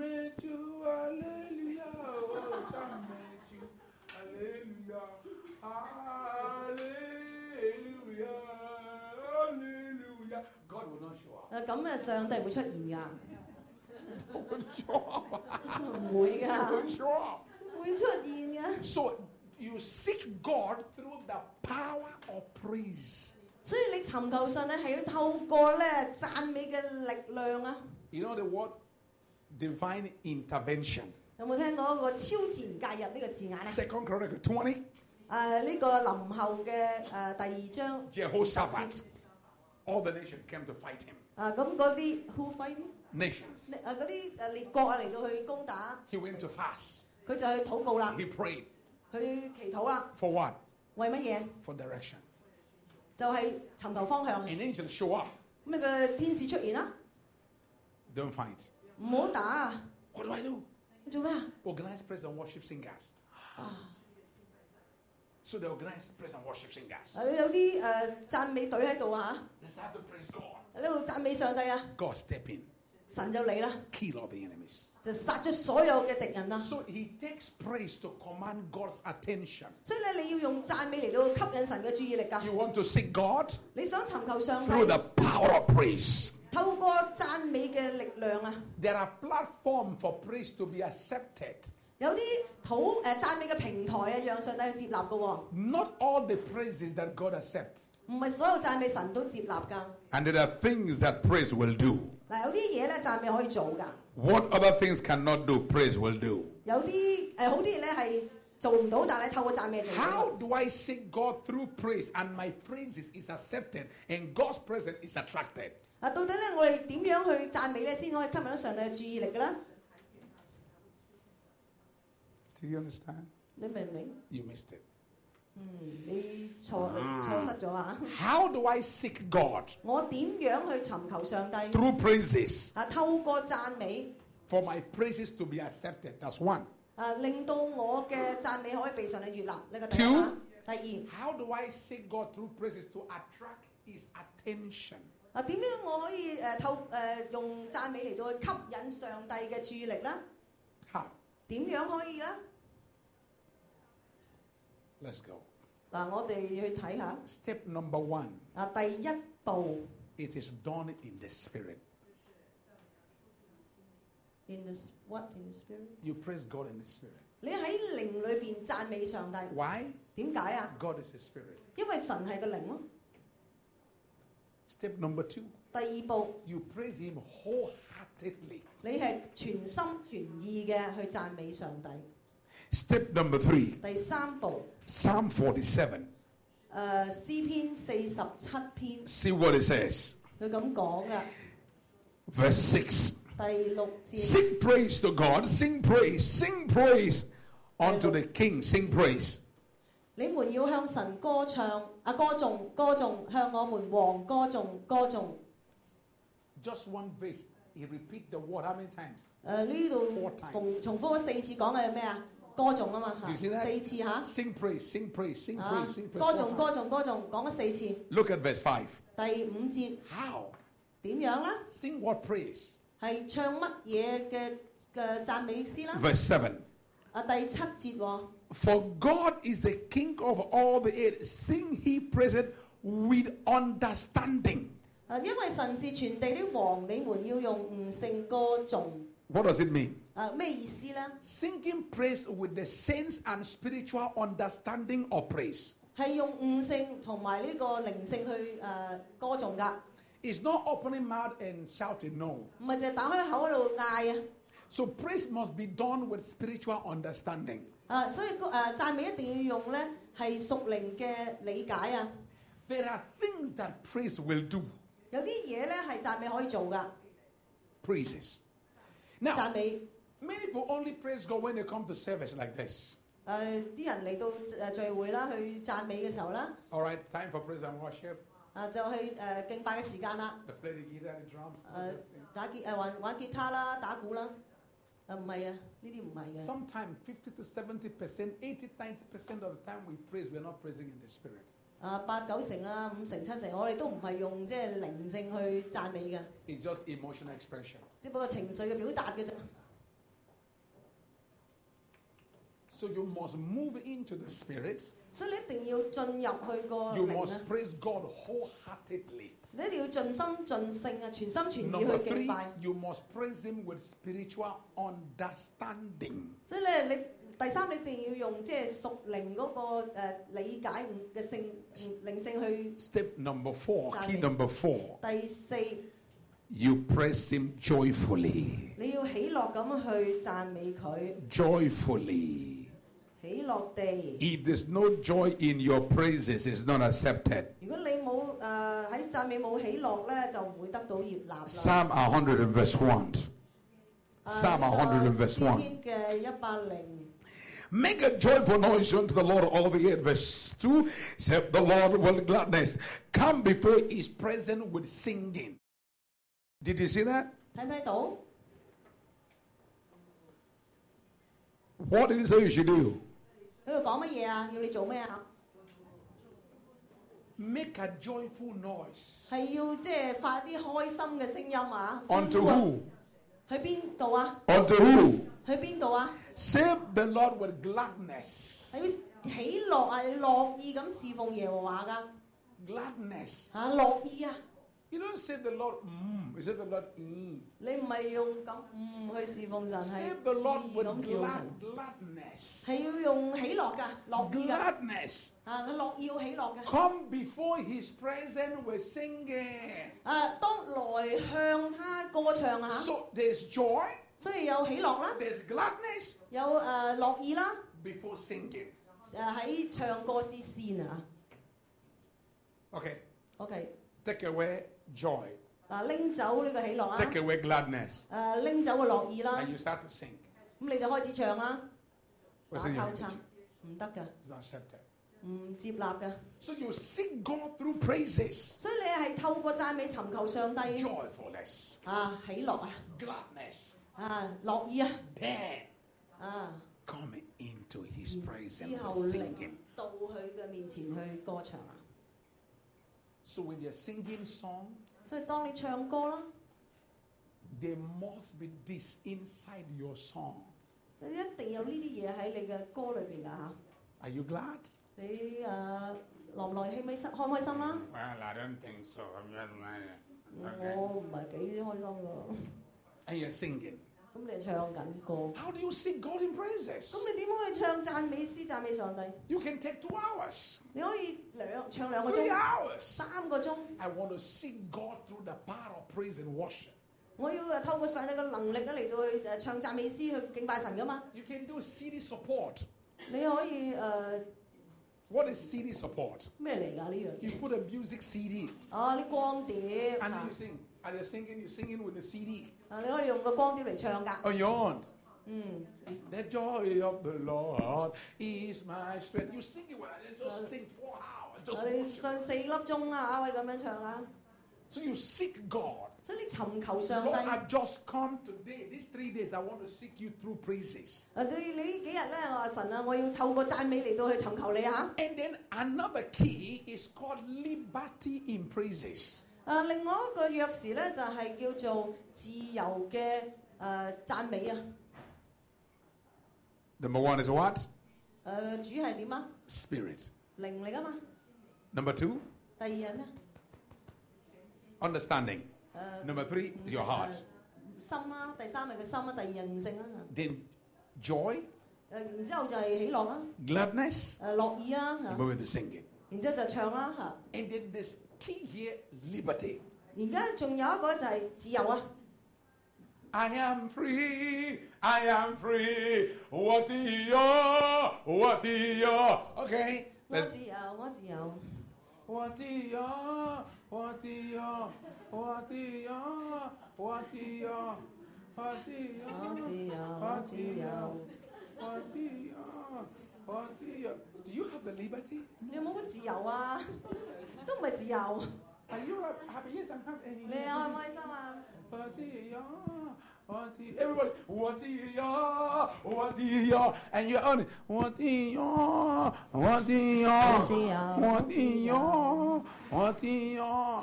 Speaker 1: God will not show up.
Speaker 2: 啊咁啊，上帝唔會出現㗎，
Speaker 1: God will show up.
Speaker 2: 唔會
Speaker 1: God
Speaker 2: 㗎，
Speaker 1: will show up.
Speaker 2: 唔會出現㗎。
Speaker 1: So you seek God through the power of praise.
Speaker 2: 所以你尋求上帝係要透過咧讚美嘅力量啊！
Speaker 1: You know the word divine intervention.
Speaker 2: 有冇聽過一個超自然介入呢個字眼咧？
Speaker 1: Second Chronicle twenty,
Speaker 2: 誒呢個林後嘅誒第二章
Speaker 1: Jehoshaphat. All the nations came to fight him.
Speaker 2: 啊咁嗰啲 who fight 誒
Speaker 1: Nations.
Speaker 2: 嗰啲誒列國啊嚟到去攻打，
Speaker 1: He went to fast.
Speaker 2: 佢就去禱告啦，
Speaker 1: He prayed.
Speaker 2: 去祈禱啦，
Speaker 1: For what?
Speaker 2: 為乜嘢？
Speaker 1: For direction.
Speaker 2: 就係尋求方向。
Speaker 1: An angel show up.
Speaker 2: 咁你個天使出現啦，
Speaker 1: Don't fight.
Speaker 2: 唔好打啊！
Speaker 1: What do I do?
Speaker 2: 你做咩啊？
Speaker 1: Organize praise and worship singers.
Speaker 2: 啊！
Speaker 1: So they organize praise and worship singers.
Speaker 2: 誒有啲誒讚美隊喺度啊
Speaker 1: They start to praise God.
Speaker 2: 喺度讚美上帝啊！
Speaker 1: God step in,
Speaker 2: 神就嚟啦，
Speaker 1: kill all the enemies.
Speaker 2: 就殺咗所有嘅敵人啦。
Speaker 1: So he takes praise to command God's attention.
Speaker 2: 所以咧，你要用讚美嚟到吸引神嘅注意力㗎。
Speaker 1: You want to seek God
Speaker 2: 你想尋求上
Speaker 1: through
Speaker 2: 帝，
Speaker 1: the power of praise.
Speaker 2: 透過讚美嘅力量啊！
Speaker 1: There are platforms for praise to be accepted.
Speaker 2: 有啲討誒讚美嘅平台啊，讓上帝去接納嘅喎。
Speaker 1: Not all the praises that God accepts.
Speaker 2: 唔係所有讚美神都接納㗎。
Speaker 1: And there are things that praise will do.
Speaker 2: 嗱，有啲嘢咧讚美可以做㗎，
Speaker 1: What other things cannot do, praise will do.
Speaker 2: 有啲誒好啲嘢咧係做唔到，但係透過讚美做到。
Speaker 1: How do I seek God through praise and my praises is accepted and God's presence is attracted?
Speaker 2: 啊，到底咧我哋點樣去讚美咧，先可以吸引到上帝嘅注意力嘅咧？
Speaker 1: Do you understand?
Speaker 2: 你明唔明？
Speaker 1: You missed it.
Speaker 2: 嗯，你錯錯失咗啊！
Speaker 1: How do I seek God?
Speaker 2: 我點樣去尋求上帝？
Speaker 1: Through praises.
Speaker 2: 啊，透過讚美，
Speaker 1: For my praises to be accepted. That's one.
Speaker 2: 啊，令到我嘅讚美可以被上帝悅納。呢個第一
Speaker 1: Two
Speaker 2: 啦。第二，
Speaker 1: How do I seek God through praises to attract his attention?
Speaker 2: 啊點樣我可以誒透誒用讚美嚟到去吸引上帝嘅注意力咧？
Speaker 1: How?
Speaker 2: 點樣可以咧？
Speaker 1: Let's go.
Speaker 2: 嗱，我哋去睇下
Speaker 1: Step number one.
Speaker 2: 啊，第一步
Speaker 1: It is done in the spirit.
Speaker 2: in the what in the spirit？
Speaker 1: You praise God in the spirit.
Speaker 2: 你喺靈裏邊讚美上帝，
Speaker 1: Why?
Speaker 2: 點解啊？
Speaker 1: God is a spirit.
Speaker 2: 因為神係個靈咯。
Speaker 1: Step number two,
Speaker 2: 第二步，
Speaker 1: you praise him wholeheartedly.
Speaker 2: 你係全心全意嘅去讚美上帝。
Speaker 1: Step number three,
Speaker 2: 第三步，
Speaker 1: Psalm forty-seven.
Speaker 2: 誒詩篇四十七篇，
Speaker 1: See what it says.
Speaker 2: 佢咁講嘅
Speaker 1: Verse six.
Speaker 2: 第六節。
Speaker 1: Sing praise to God. Sing praise. Sing praise unto the King. Sing praise.
Speaker 2: 你們要向神歌唱啊，歌頌歌頌，向我們王歌頌歌頌。
Speaker 1: Just one verse. He repeat the word how many times?
Speaker 2: 誒呢度
Speaker 1: Four times.
Speaker 2: 逢重複咗四次講嘅係咩啊？歌頌啊嘛
Speaker 1: Do you see
Speaker 2: 嚇，
Speaker 1: that?
Speaker 2: 四次嚇
Speaker 1: Sing praise. Sing praise. Sing
Speaker 2: 啊
Speaker 1: praise. Sing praise.
Speaker 2: 歌
Speaker 1: Four
Speaker 2: 頌歌
Speaker 1: times.
Speaker 2: 頌歌頌，講咗四次。
Speaker 1: Look at verse five.
Speaker 2: 第五節
Speaker 1: How?
Speaker 2: 點樣咧？
Speaker 1: Sing what praise?
Speaker 2: 係唱乜嘢嘅嘅讚美詩啦？
Speaker 1: Verse seven.
Speaker 2: 啊第七節喎。
Speaker 1: For God is the King of all the earth. Sing he praise with understanding.
Speaker 2: 啊，因為神是全地的王，你們要用悟性歌頌。
Speaker 1: What does it mean?
Speaker 2: 啊，咩意思咧？
Speaker 1: Singing praise with the sense and spiritual understanding of praise.
Speaker 2: 係用悟性同埋呢個靈性去誒、呃、歌頌㗎，
Speaker 1: It's not opening mouth and shouting, no.
Speaker 2: 唔係淨係打開口喺度嗌啊！
Speaker 1: So praise must be done with spiritual understanding.
Speaker 2: 啊，所以誒、呃、讚美一定要用咧係屬靈嘅理解啊！
Speaker 1: There are things that praise will do.
Speaker 2: 有啲嘢咧係讚美可以做㗎，
Speaker 1: Praises.
Speaker 2: 讚
Speaker 1: Now,
Speaker 2: 美
Speaker 1: many people only praise God when they come to service like this.
Speaker 2: 誒啲人嚟到誒聚會啦，去讚美嘅時候啦，
Speaker 1: All right, time for praise and worship.
Speaker 2: 啊就去誒、呃、敬拜嘅時間啦，
Speaker 1: They play the guitar, the drums.
Speaker 2: 誒、打吉誒玩玩吉他啦，打鼓啦，誒唔係啊，呢啲唔係嘅。
Speaker 1: Sometimes fifty to seventy percent, eighty, ninety percent of the time we praise, we're not praising in the spirit.
Speaker 2: 啊八九成啦，五成七成，我哋都唔係用即係靈性去讚美嘅，
Speaker 1: It's just emotional expression.
Speaker 2: 只不過情緒嘅表達嘅啫。
Speaker 1: So you must move into the spirit.
Speaker 2: 所以你一定要進入去個
Speaker 1: You
Speaker 2: 靈
Speaker 1: must
Speaker 2: 啊！
Speaker 1: praise God wholeheartedly.
Speaker 2: 你一定要盡心盡性啊，全心全意
Speaker 1: Number
Speaker 2: 去敬
Speaker 1: three,
Speaker 2: 拜。
Speaker 1: you must praise Him with spiritual understanding.
Speaker 2: 所以咧，你第三你一定要用即係屬靈嗰個誒理解嘅性靈性去。
Speaker 1: Step number four, key
Speaker 2: Amen.
Speaker 1: number four,
Speaker 2: 第四，
Speaker 1: you praise Him joyfully.
Speaker 2: 你要喜樂咁去讚美佢，
Speaker 1: Joyfully.
Speaker 2: 喜樂地。
Speaker 1: If there's no joy in your praises, it's not accepted.
Speaker 2: 如果你冇誒喺讚美冇喜樂咧，就唔會得到悅納啦。
Speaker 1: Psalm one hundred and verse one.
Speaker 2: 啊
Speaker 1: Psalm
Speaker 2: 呢個
Speaker 1: one hundred and verse
Speaker 2: 詩
Speaker 1: one.
Speaker 2: 篇嘅一百零
Speaker 1: Make a joyful noise unto the Lord, all the earth. Verse two, said the Lord with gladness. Come before His presence with singing. Did you see that?
Speaker 2: 睇唔睇到？
Speaker 1: What did He say you should do?
Speaker 2: 喺度講乜嘢啊？要你做咩啊？
Speaker 1: Make a joyful noise.
Speaker 2: 係要即係發啲開心嘅聲音啊！
Speaker 1: Unto
Speaker 2: 歡呼啊
Speaker 1: who?
Speaker 2: 去邊度啊？
Speaker 1: Unto who?
Speaker 2: 去邊度啊？
Speaker 1: Serve the Lord with gladness.
Speaker 2: 係要喜樂啊！樂意咁侍奉耶和華噶
Speaker 1: Gladness.
Speaker 2: 嚇，樂意啊！
Speaker 1: You don't serve the Lord, mm, you serve the Lord, mm.
Speaker 2: 你唔係用咁唔去侍奉神，係
Speaker 1: Serve the Lord
Speaker 2: 意
Speaker 1: with
Speaker 2: 咁侍奉
Speaker 1: glad,
Speaker 2: 神，
Speaker 1: gladness.
Speaker 2: 係要用喜樂噶，樂意噶
Speaker 1: Gladness.
Speaker 2: 啊！樂意要喜樂嘅
Speaker 1: Come before His presence with singing.
Speaker 2: 啊！當來向他歌唱啊！
Speaker 1: So there's joy,
Speaker 2: 所以有喜樂啦，
Speaker 1: there's gladness
Speaker 2: 有誒樂意啦，
Speaker 1: before singing.
Speaker 2: 誒喺唱歌之先啊
Speaker 1: Okay,
Speaker 2: ！OK，
Speaker 1: take away joy,
Speaker 2: 啊拎走呢個喜樂啊！
Speaker 1: take away gladness,
Speaker 2: 誒拎走個樂意啦，
Speaker 1: and you start to sing.
Speaker 2: 咁你就開始唱啦，
Speaker 1: What's
Speaker 2: 打
Speaker 1: in your
Speaker 2: 靠
Speaker 1: attitude?
Speaker 2: 唱唔得㗎，
Speaker 1: It's not accepted.
Speaker 2: 唔接納㗎。
Speaker 1: So you seek God through praises,
Speaker 2: 所以你係透過讚美尋求上帝
Speaker 1: joyfulness,
Speaker 2: 啊喜樂啊
Speaker 1: gladness.
Speaker 2: 啊樂意啊
Speaker 1: Then
Speaker 2: 啊，
Speaker 1: come into His presence
Speaker 2: 之後
Speaker 1: with
Speaker 2: 嚟
Speaker 1: singing.
Speaker 2: 到佢嘅面前去歌唱啊。
Speaker 1: So when you're singing song,
Speaker 2: 所以當你唱歌啦，
Speaker 1: there must be this inside your song.
Speaker 2: 你一定有呢啲嘢喺你嘅歌裏邊㗎嚇。
Speaker 1: Are you glad?
Speaker 2: 你誒來唔來氣咪開唔開心啦？
Speaker 1: Well, I don't think so. I'm just lying.
Speaker 2: 我唔係幾開心㗎。
Speaker 1: And you're singing.
Speaker 2: 咁咁你係唱緊歌。
Speaker 1: How do you sing God in praises?
Speaker 2: 咁你點樣去唱讚美詩讚美上帝？
Speaker 1: You can take two hours,
Speaker 2: 你可以兩唱兩個
Speaker 1: three
Speaker 2: 鐘、
Speaker 1: hours.
Speaker 2: 三個鐘。
Speaker 1: I want to sing God through the power of praise and worship.
Speaker 2: 我要誒透過上帝嘅能力咧嚟到去誒唱讚美詩去敬拜神噶嘛。
Speaker 1: You can do C D support.
Speaker 2: 你可以誒
Speaker 1: What is C D support?
Speaker 2: 咩嚟㗎呢樣嘢？
Speaker 1: You put a music C D
Speaker 2: 啊啲光碟
Speaker 1: and
Speaker 2: 啊
Speaker 1: you sing. And you're singing, you're singing with the C D
Speaker 2: 啊，你可以用個光碟嚟唱㗎。
Speaker 1: on your own.
Speaker 2: 嗯，
Speaker 1: The joy of the Lord is my strength. You sing it with it. Just sing four hours.
Speaker 2: 啊
Speaker 1: Just
Speaker 2: 你
Speaker 1: worship.
Speaker 2: 上四粒鐘啊，阿偉咁樣唱啊。
Speaker 1: So you seek God.
Speaker 2: 所以你尋求上
Speaker 1: Lord,
Speaker 2: 帝。
Speaker 1: I've just come today. These three days, I want to seek you through praises.
Speaker 2: 啊！你你呢幾日咧，我話神啊，我要透過讚美嚟到去尋求你嚇。
Speaker 1: And then another key is called liberty in praises.
Speaker 2: 啊，另外一個鑰匙咧就係、是、叫做自由嘅誒、呃、讚美啊。
Speaker 1: Number one is what?
Speaker 2: 誒、呃、主係點啊？
Speaker 1: Spirit.
Speaker 2: 靈嚟噶嘛。
Speaker 1: Number two,
Speaker 2: 第二係咩？
Speaker 1: understanding.
Speaker 2: 誒、
Speaker 1: Number three,
Speaker 2: 悟
Speaker 1: your
Speaker 2: 性
Speaker 1: heart.
Speaker 2: 誒心啦，第三係個心啦，第二係悟性啦。
Speaker 1: Then joy,
Speaker 2: 誒然之後就係喜樂啦，
Speaker 1: gladness,
Speaker 2: 誒樂意啊嚇，
Speaker 1: move into singing.
Speaker 2: 然之後就唱啦嚇。
Speaker 1: And then this key here, liberty.
Speaker 2: 而家仲有一個就係自由啊！
Speaker 1: I am free, I am free. What is your, what is your? Okay.
Speaker 2: 我
Speaker 1: Let's,
Speaker 2: 自由，我自由。
Speaker 1: what is your, what is your, what is your, what is your, what is
Speaker 2: 我自
Speaker 1: your,
Speaker 2: 由，我
Speaker 1: what
Speaker 2: 自
Speaker 1: is
Speaker 2: 由。
Speaker 1: your, what is your, what is your? Do you have the liberty?
Speaker 2: 你有冇個自由啊？都唔係自由。
Speaker 1: Are you happy? Yes, I'm happy.
Speaker 2: 你開唔開心啊？
Speaker 1: What is your, what is, everybody, what is your, what is your, and you're on it. What is your, what is your,
Speaker 2: What is your,
Speaker 1: what is your, what is your.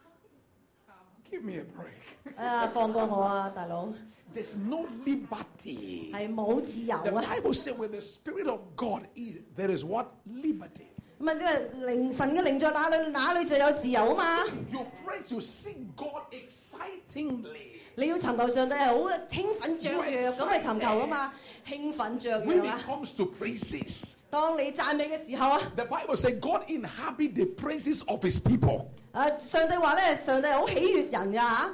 Speaker 1: Give me a break.
Speaker 2: 啊，放過我啊，大佬，
Speaker 1: There's no liberty.
Speaker 2: 係冇自由
Speaker 1: The
Speaker 2: 啊！
Speaker 1: Bible says where the Spirit of God is, there is what? Liberty.
Speaker 2: 咁啊，即係靈神嘅靈在哪裏，哪裏就有自由啊嘛！
Speaker 1: You praise, you sing God excitingly.
Speaker 2: 你要尋求上帝係好興奮雀躍咁去尋求啊嘛，興奮雀
Speaker 1: When
Speaker 2: 躍
Speaker 1: it
Speaker 2: 啊！
Speaker 1: comes to praises,
Speaker 2: 當你讚美嘅時候啊，
Speaker 1: the Bible says God inhabits the praises of his people.
Speaker 2: 啊上帝話咧，上帝好喜悅人㗎嚇。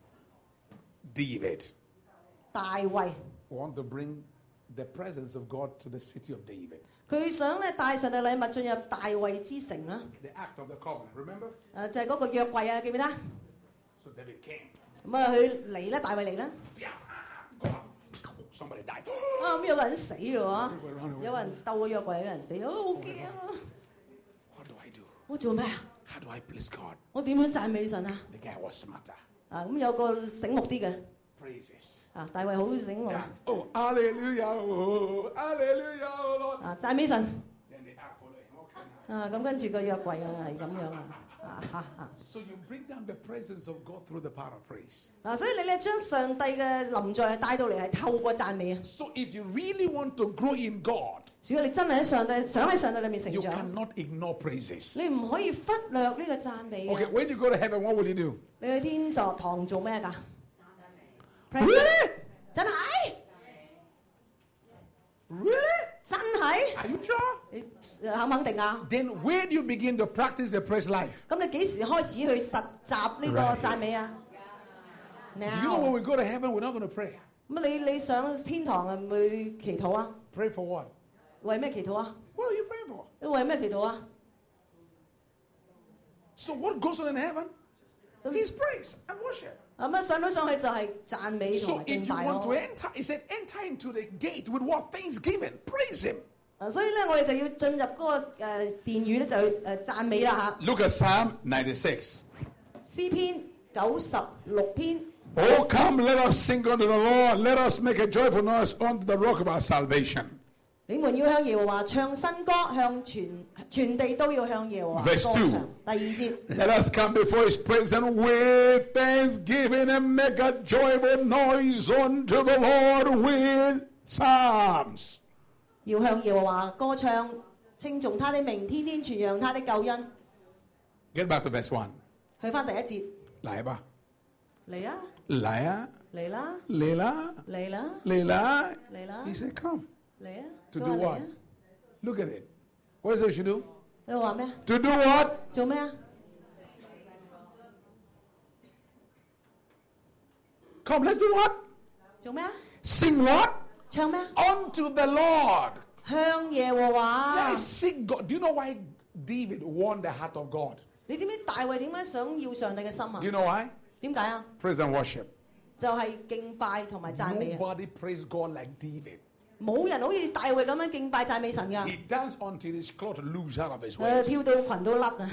Speaker 1: David
Speaker 2: 大衛
Speaker 1: want to bring the presence of God to the city of David.
Speaker 2: 佢想咧帶上帝禮物進入大衛之城啊！
Speaker 1: The act of the covenant, remember?
Speaker 2: 誒就係嗰個約櫃啊，記唔記得？
Speaker 1: So David came.
Speaker 2: 咁啊，佢嚟咧，大衛嚟啦。
Speaker 1: Yeah, God, somebody died.
Speaker 2: 啊咁有個人死嘅喎，有人鬥個約櫃，有人死，啊好驚啊！
Speaker 1: What do I do?
Speaker 2: 我做咩啊？
Speaker 1: How do I please God?
Speaker 2: 我點樣讚美神啊？
Speaker 1: The guy was smarter.
Speaker 2: 啊咁有個醒目啲嘅
Speaker 1: Praises.
Speaker 2: 啊，大衛好醒目
Speaker 1: Yeah.
Speaker 2: 啊！
Speaker 1: Oh, hallelujah. Oh, hallelujah, oh Lord.
Speaker 2: 啊讚美神
Speaker 1: Then the act followed him. Okay.
Speaker 2: 啊，咁跟住個約櫃啊係咁樣啊啊嚇啊！
Speaker 1: So you bring down the presence of God through the power of praise.
Speaker 2: 嗱，所以你咧將上帝嘅臨在帶到嚟係透過讚美啊！
Speaker 1: So if you really want to grow in God,
Speaker 2: 如果你真係喺上帝想喺上帝裏面成
Speaker 1: you
Speaker 2: 長，
Speaker 1: cannot ignore praises.
Speaker 2: 你唔可以忽略呢個讚美
Speaker 1: Okay,
Speaker 2: 啊！
Speaker 1: when you go to heaven, what will you do?
Speaker 2: 你去天座堂做咩㗎？
Speaker 1: Really?
Speaker 2: 真係
Speaker 1: Really?
Speaker 2: 真係，
Speaker 1: Are you sure?
Speaker 2: 你肯唔肯定啊？
Speaker 1: Then where do you begin to practice the praise life?
Speaker 2: 咁你幾時開始去實習呢個
Speaker 1: Right.
Speaker 2: 讚美啊
Speaker 1: Do you know when
Speaker 2: ？Now，
Speaker 1: we go to heaven, we're not going to pray.
Speaker 2: 咁你你上天堂係唔會祈禱啊？
Speaker 1: Pray for what?
Speaker 2: 為咩祈禱啊？
Speaker 1: What are you praying for?
Speaker 2: 你為咩祈禱啊？
Speaker 1: So what goes on in heaven? Is praise and worship.
Speaker 2: 咁啊上到上去就係讚美同
Speaker 1: So
Speaker 2: 埋
Speaker 1: if
Speaker 2: 敬
Speaker 1: you
Speaker 2: 拜
Speaker 1: want to
Speaker 2: 咯。
Speaker 1: enter, he said, enter into the gate with what? Thanksgiving. Praise him.
Speaker 2: 啊，所以咧我哋就要進入嗰個誒殿宇咧，就去誒讚美啦
Speaker 1: Look at Psalm ninety-six.
Speaker 2: 嚇。詩篇九十六篇，
Speaker 1: Oh, come, let us sing unto the Lord. Let us make a joyful noise unto the rock of our salvation.
Speaker 2: 你們要向耶和華唱新歌，向全全地都要向耶和華歌
Speaker 1: Verse
Speaker 2: 唱。
Speaker 1: two.
Speaker 2: 第二節。
Speaker 1: Let us come before his presence with thanksgiving and make a joyful noise unto the Lord with psalms.
Speaker 2: 要向耶和華歌唱，稱頌他的名，天天傳揚他的救恩。
Speaker 1: Get back to verse one.
Speaker 2: 去翻第一節，
Speaker 1: 來吧，
Speaker 2: 嚟啊！
Speaker 1: 來啊。
Speaker 2: 嚟啦，
Speaker 1: Layla,
Speaker 2: 嚟啦，
Speaker 1: Layla.
Speaker 2: 嚟啦，
Speaker 1: He said, come.
Speaker 2: 嚟啊！
Speaker 1: To
Speaker 2: 佢
Speaker 1: do
Speaker 2: 話嚟
Speaker 1: what?
Speaker 2: 啊！
Speaker 1: Look at it. What does it should do?
Speaker 2: 你話咩啊？
Speaker 1: To do what?
Speaker 2: 做咩啊？
Speaker 1: Come, let's do what?
Speaker 2: 做咩啊？
Speaker 1: Sing what?
Speaker 2: 唱咩啊？
Speaker 1: Unto the Lord.
Speaker 2: 向耶和華
Speaker 1: Let's。seek God. Do you know why David won the heart of God?
Speaker 2: 你知唔知大衛點解想要上帝嘅心啊
Speaker 1: Do？you know why?
Speaker 2: 點解啊？
Speaker 1: Praise and worship.
Speaker 2: 就係敬拜同埋讚美啊！
Speaker 1: Nobody praised God like David.
Speaker 2: 冇人好似大衛咁樣敬拜讚美神㗎。
Speaker 1: He danced until his clothes loose out of his
Speaker 2: 誒
Speaker 1: waist.
Speaker 2: 跳到裙都甩啊！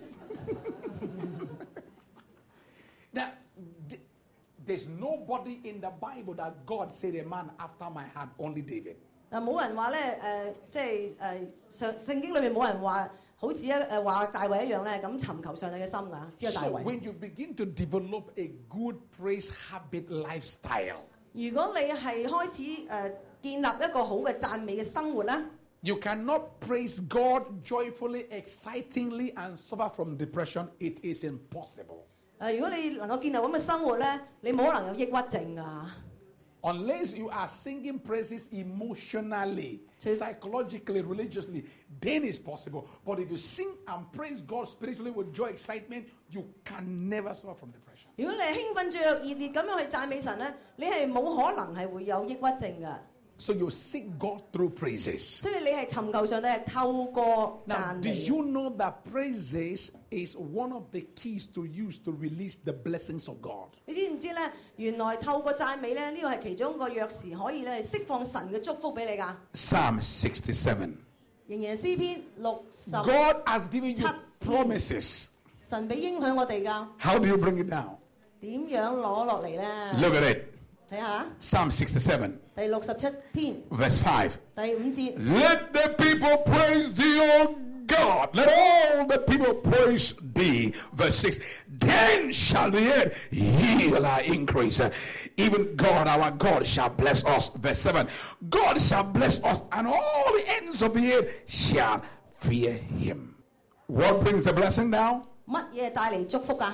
Speaker 1: Now, th- there's nobody in the Bible that God said a man after my heart, only David.
Speaker 2: 嗱冇人話咧誒，即係誒上聖經裏面冇人話好似一誒話大衛一樣咧咁尋求上帝嘅心㗎，只有大
Speaker 1: So
Speaker 2: 衛。
Speaker 1: when you begin to develop a good praise habit lifestyle,
Speaker 2: 如果你係開始誒、呃、建立一個好嘅讚美嘅生活咧，
Speaker 1: you cannot praise God joyfully, excitingly, and suffer from depression. It is impossible.
Speaker 2: 誒、呃如果你能夠建立咁嘅生活咧，你冇可能有抑鬱症㗎。
Speaker 1: Unless you are singing praises emotionally,
Speaker 2: Ch-
Speaker 1: psychologically, religiously, then it's possible. But if you sing and praise God spiritually with joy, excitement, you can never suffer from depression.
Speaker 2: 如果你係興奮雀躍熱烈咁樣去讚美神咧，你係冇可能係會有抑鬱症㗎。
Speaker 1: So you seek God through praises.
Speaker 2: 所以你係尋求上帝係透過
Speaker 1: Now,
Speaker 2: 讚
Speaker 1: do
Speaker 2: 美。
Speaker 1: you know that praises is one of the keys to use to release the blessings of God?
Speaker 2: 你知唔知咧？原來透過讚美咧，呢個係其中一個鑰匙，可以咧釋放神嘅祝福俾你㗎。
Speaker 1: Psalm sixty-seven.
Speaker 2: 仍然詩篇六十，
Speaker 1: God has given you
Speaker 2: Ch-
Speaker 1: promises.
Speaker 2: 神俾應許我哋㗎。
Speaker 1: How do you bring it down?
Speaker 2: 點樣攞落嚟咧？
Speaker 1: Look at it.
Speaker 2: 睇下
Speaker 1: Psalm sixty-seven,
Speaker 2: 第六十七篇
Speaker 1: verse five.
Speaker 2: 第五節。
Speaker 1: Let the people praise thee, O God. Let all the people praise thee. Verse six. Then shall the earth yield our increase. Even God, our God, shall bless us. Verse seven. God shall bless us, and all the ends of the earth shall fear him. What brings the blessing down?
Speaker 2: 乜嘢帶嚟祝福㗎？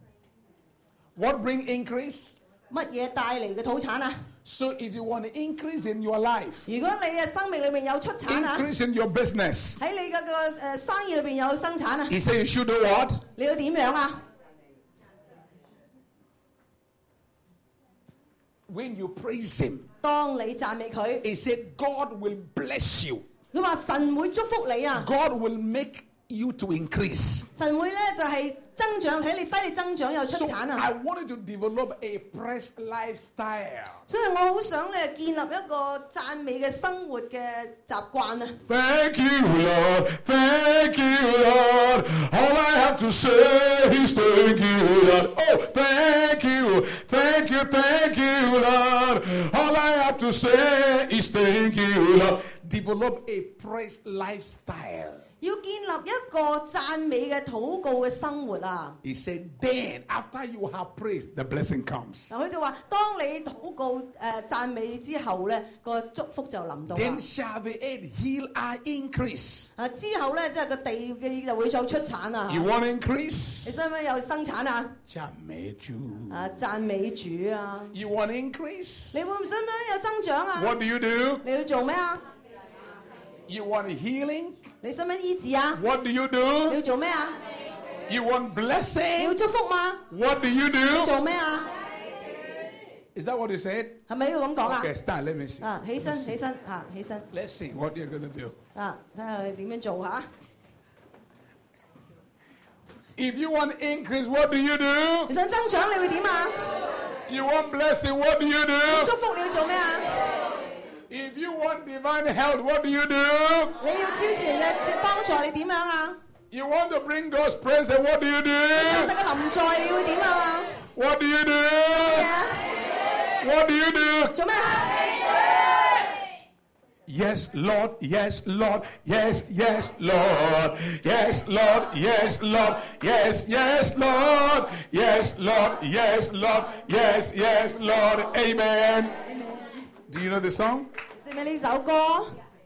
Speaker 1: What brings increase?
Speaker 2: 乜嘢帶嚟嘅土產啊？
Speaker 1: So if you want to increase in your life,
Speaker 2: 如果你嘅生命裏面有出產啊，
Speaker 1: increase in your business,
Speaker 2: 喺你嘅個誒生意裏邊有生產啊，
Speaker 1: he said you should do what?
Speaker 2: 你要點樣啊？
Speaker 1: When you praise him,
Speaker 2: 當你讚美佢，
Speaker 1: he said God will bless you.
Speaker 2: 佢話神會祝福你啊，
Speaker 1: God will make you to increase.
Speaker 2: 神會咧就係增長，喺你使你增長有出
Speaker 1: So
Speaker 2: 產
Speaker 1: I
Speaker 2: 啊，
Speaker 1: wanted to develop a praise lifestyle.
Speaker 2: 所以我好想咧建立一個讚美嘅生活嘅習慣啊。
Speaker 1: Thank you, Lord. Thank you, Lord. All I have to say is thank you, Lord. Oh, thank you. Thank you, thank you, Lord. All I have to say is thank you, Lord. Develop a praise lifestyle.
Speaker 2: 要建立一個讚美嘅禱告嘅生活啊！
Speaker 1: He said, then after you have praised, the blessing comes.
Speaker 2: 嗱，佢就話：當你禱告誒、呃、讚美之後咧，個祝福就臨到啦
Speaker 1: Then。shall the earth heal our increase.
Speaker 2: 啊，之後咧，即係個地嘅就會再出產啊！
Speaker 1: You want
Speaker 2: 你
Speaker 1: increase?
Speaker 2: 想唔想有生產啊？
Speaker 1: 讚美主。
Speaker 2: 啊，讚美主啊！
Speaker 1: You want increase?
Speaker 2: 你會唔想唔想有增長啊？
Speaker 1: What do you do?
Speaker 2: 你要做咩啊？
Speaker 1: You want healing?
Speaker 2: 你想唔想醫治啊？
Speaker 1: What do you
Speaker 2: 你
Speaker 1: do?
Speaker 2: 要做咩啊？
Speaker 1: You want
Speaker 2: 你要
Speaker 1: blessing?
Speaker 2: 祝福嘛？
Speaker 1: What do you
Speaker 2: 你
Speaker 1: do?
Speaker 2: 做咩啊？
Speaker 1: Is that what you said?
Speaker 2: 係咪要咁講啊？
Speaker 1: Okay, stand. Let me see.
Speaker 2: 啊，起身，起身，啊，起身，
Speaker 1: Let's see what you're going to do.
Speaker 2: 啊，睇下你點樣做嚇？
Speaker 1: If you want increase, what do you do?
Speaker 2: 你想增長，你會點啊？
Speaker 1: You want blessing, what do you do?
Speaker 2: 祝福你要做咩啊？
Speaker 1: If you want divine health, what do you do?
Speaker 2: 你要超自然嘅幫助，你點樣啊？
Speaker 1: You want to bring God's presence, what do you
Speaker 2: 上
Speaker 1: do?
Speaker 2: 帝嘅臨在，你會點啊？
Speaker 1: What do you
Speaker 2: 咩
Speaker 1: do?
Speaker 2: 啊？
Speaker 1: What do you do?
Speaker 2: 做咩？
Speaker 1: Yes, Lord, yes, Lord, yes, yes, Lord, yes, Lord, yes, Lord, yes, yes, Lord, yes, Lord, yes, Lord, yes, yes, Lord, amen. Do you know the song?
Speaker 2: 識唔識呢首歌？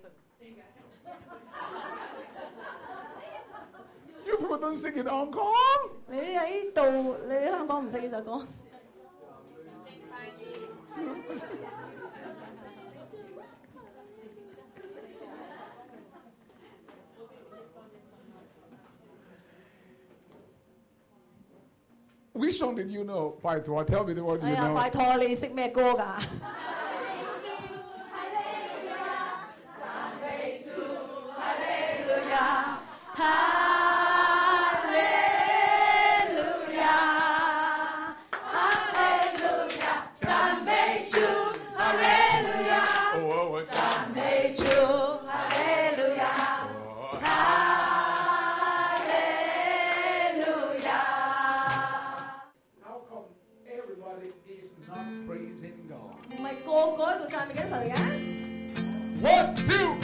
Speaker 1: You people don't sing it on call.
Speaker 2: 你喺度，你喺香港唔識呢首歌？
Speaker 1: Which song did you know? White Wall? Tell me the one you
Speaker 2: 哎呀，
Speaker 1: know.
Speaker 2: 拜託你識咩歌㗎？
Speaker 1: How come everybody is not praising God?
Speaker 2: 唔係個個喺度讚美緊神嘅。
Speaker 1: One, two,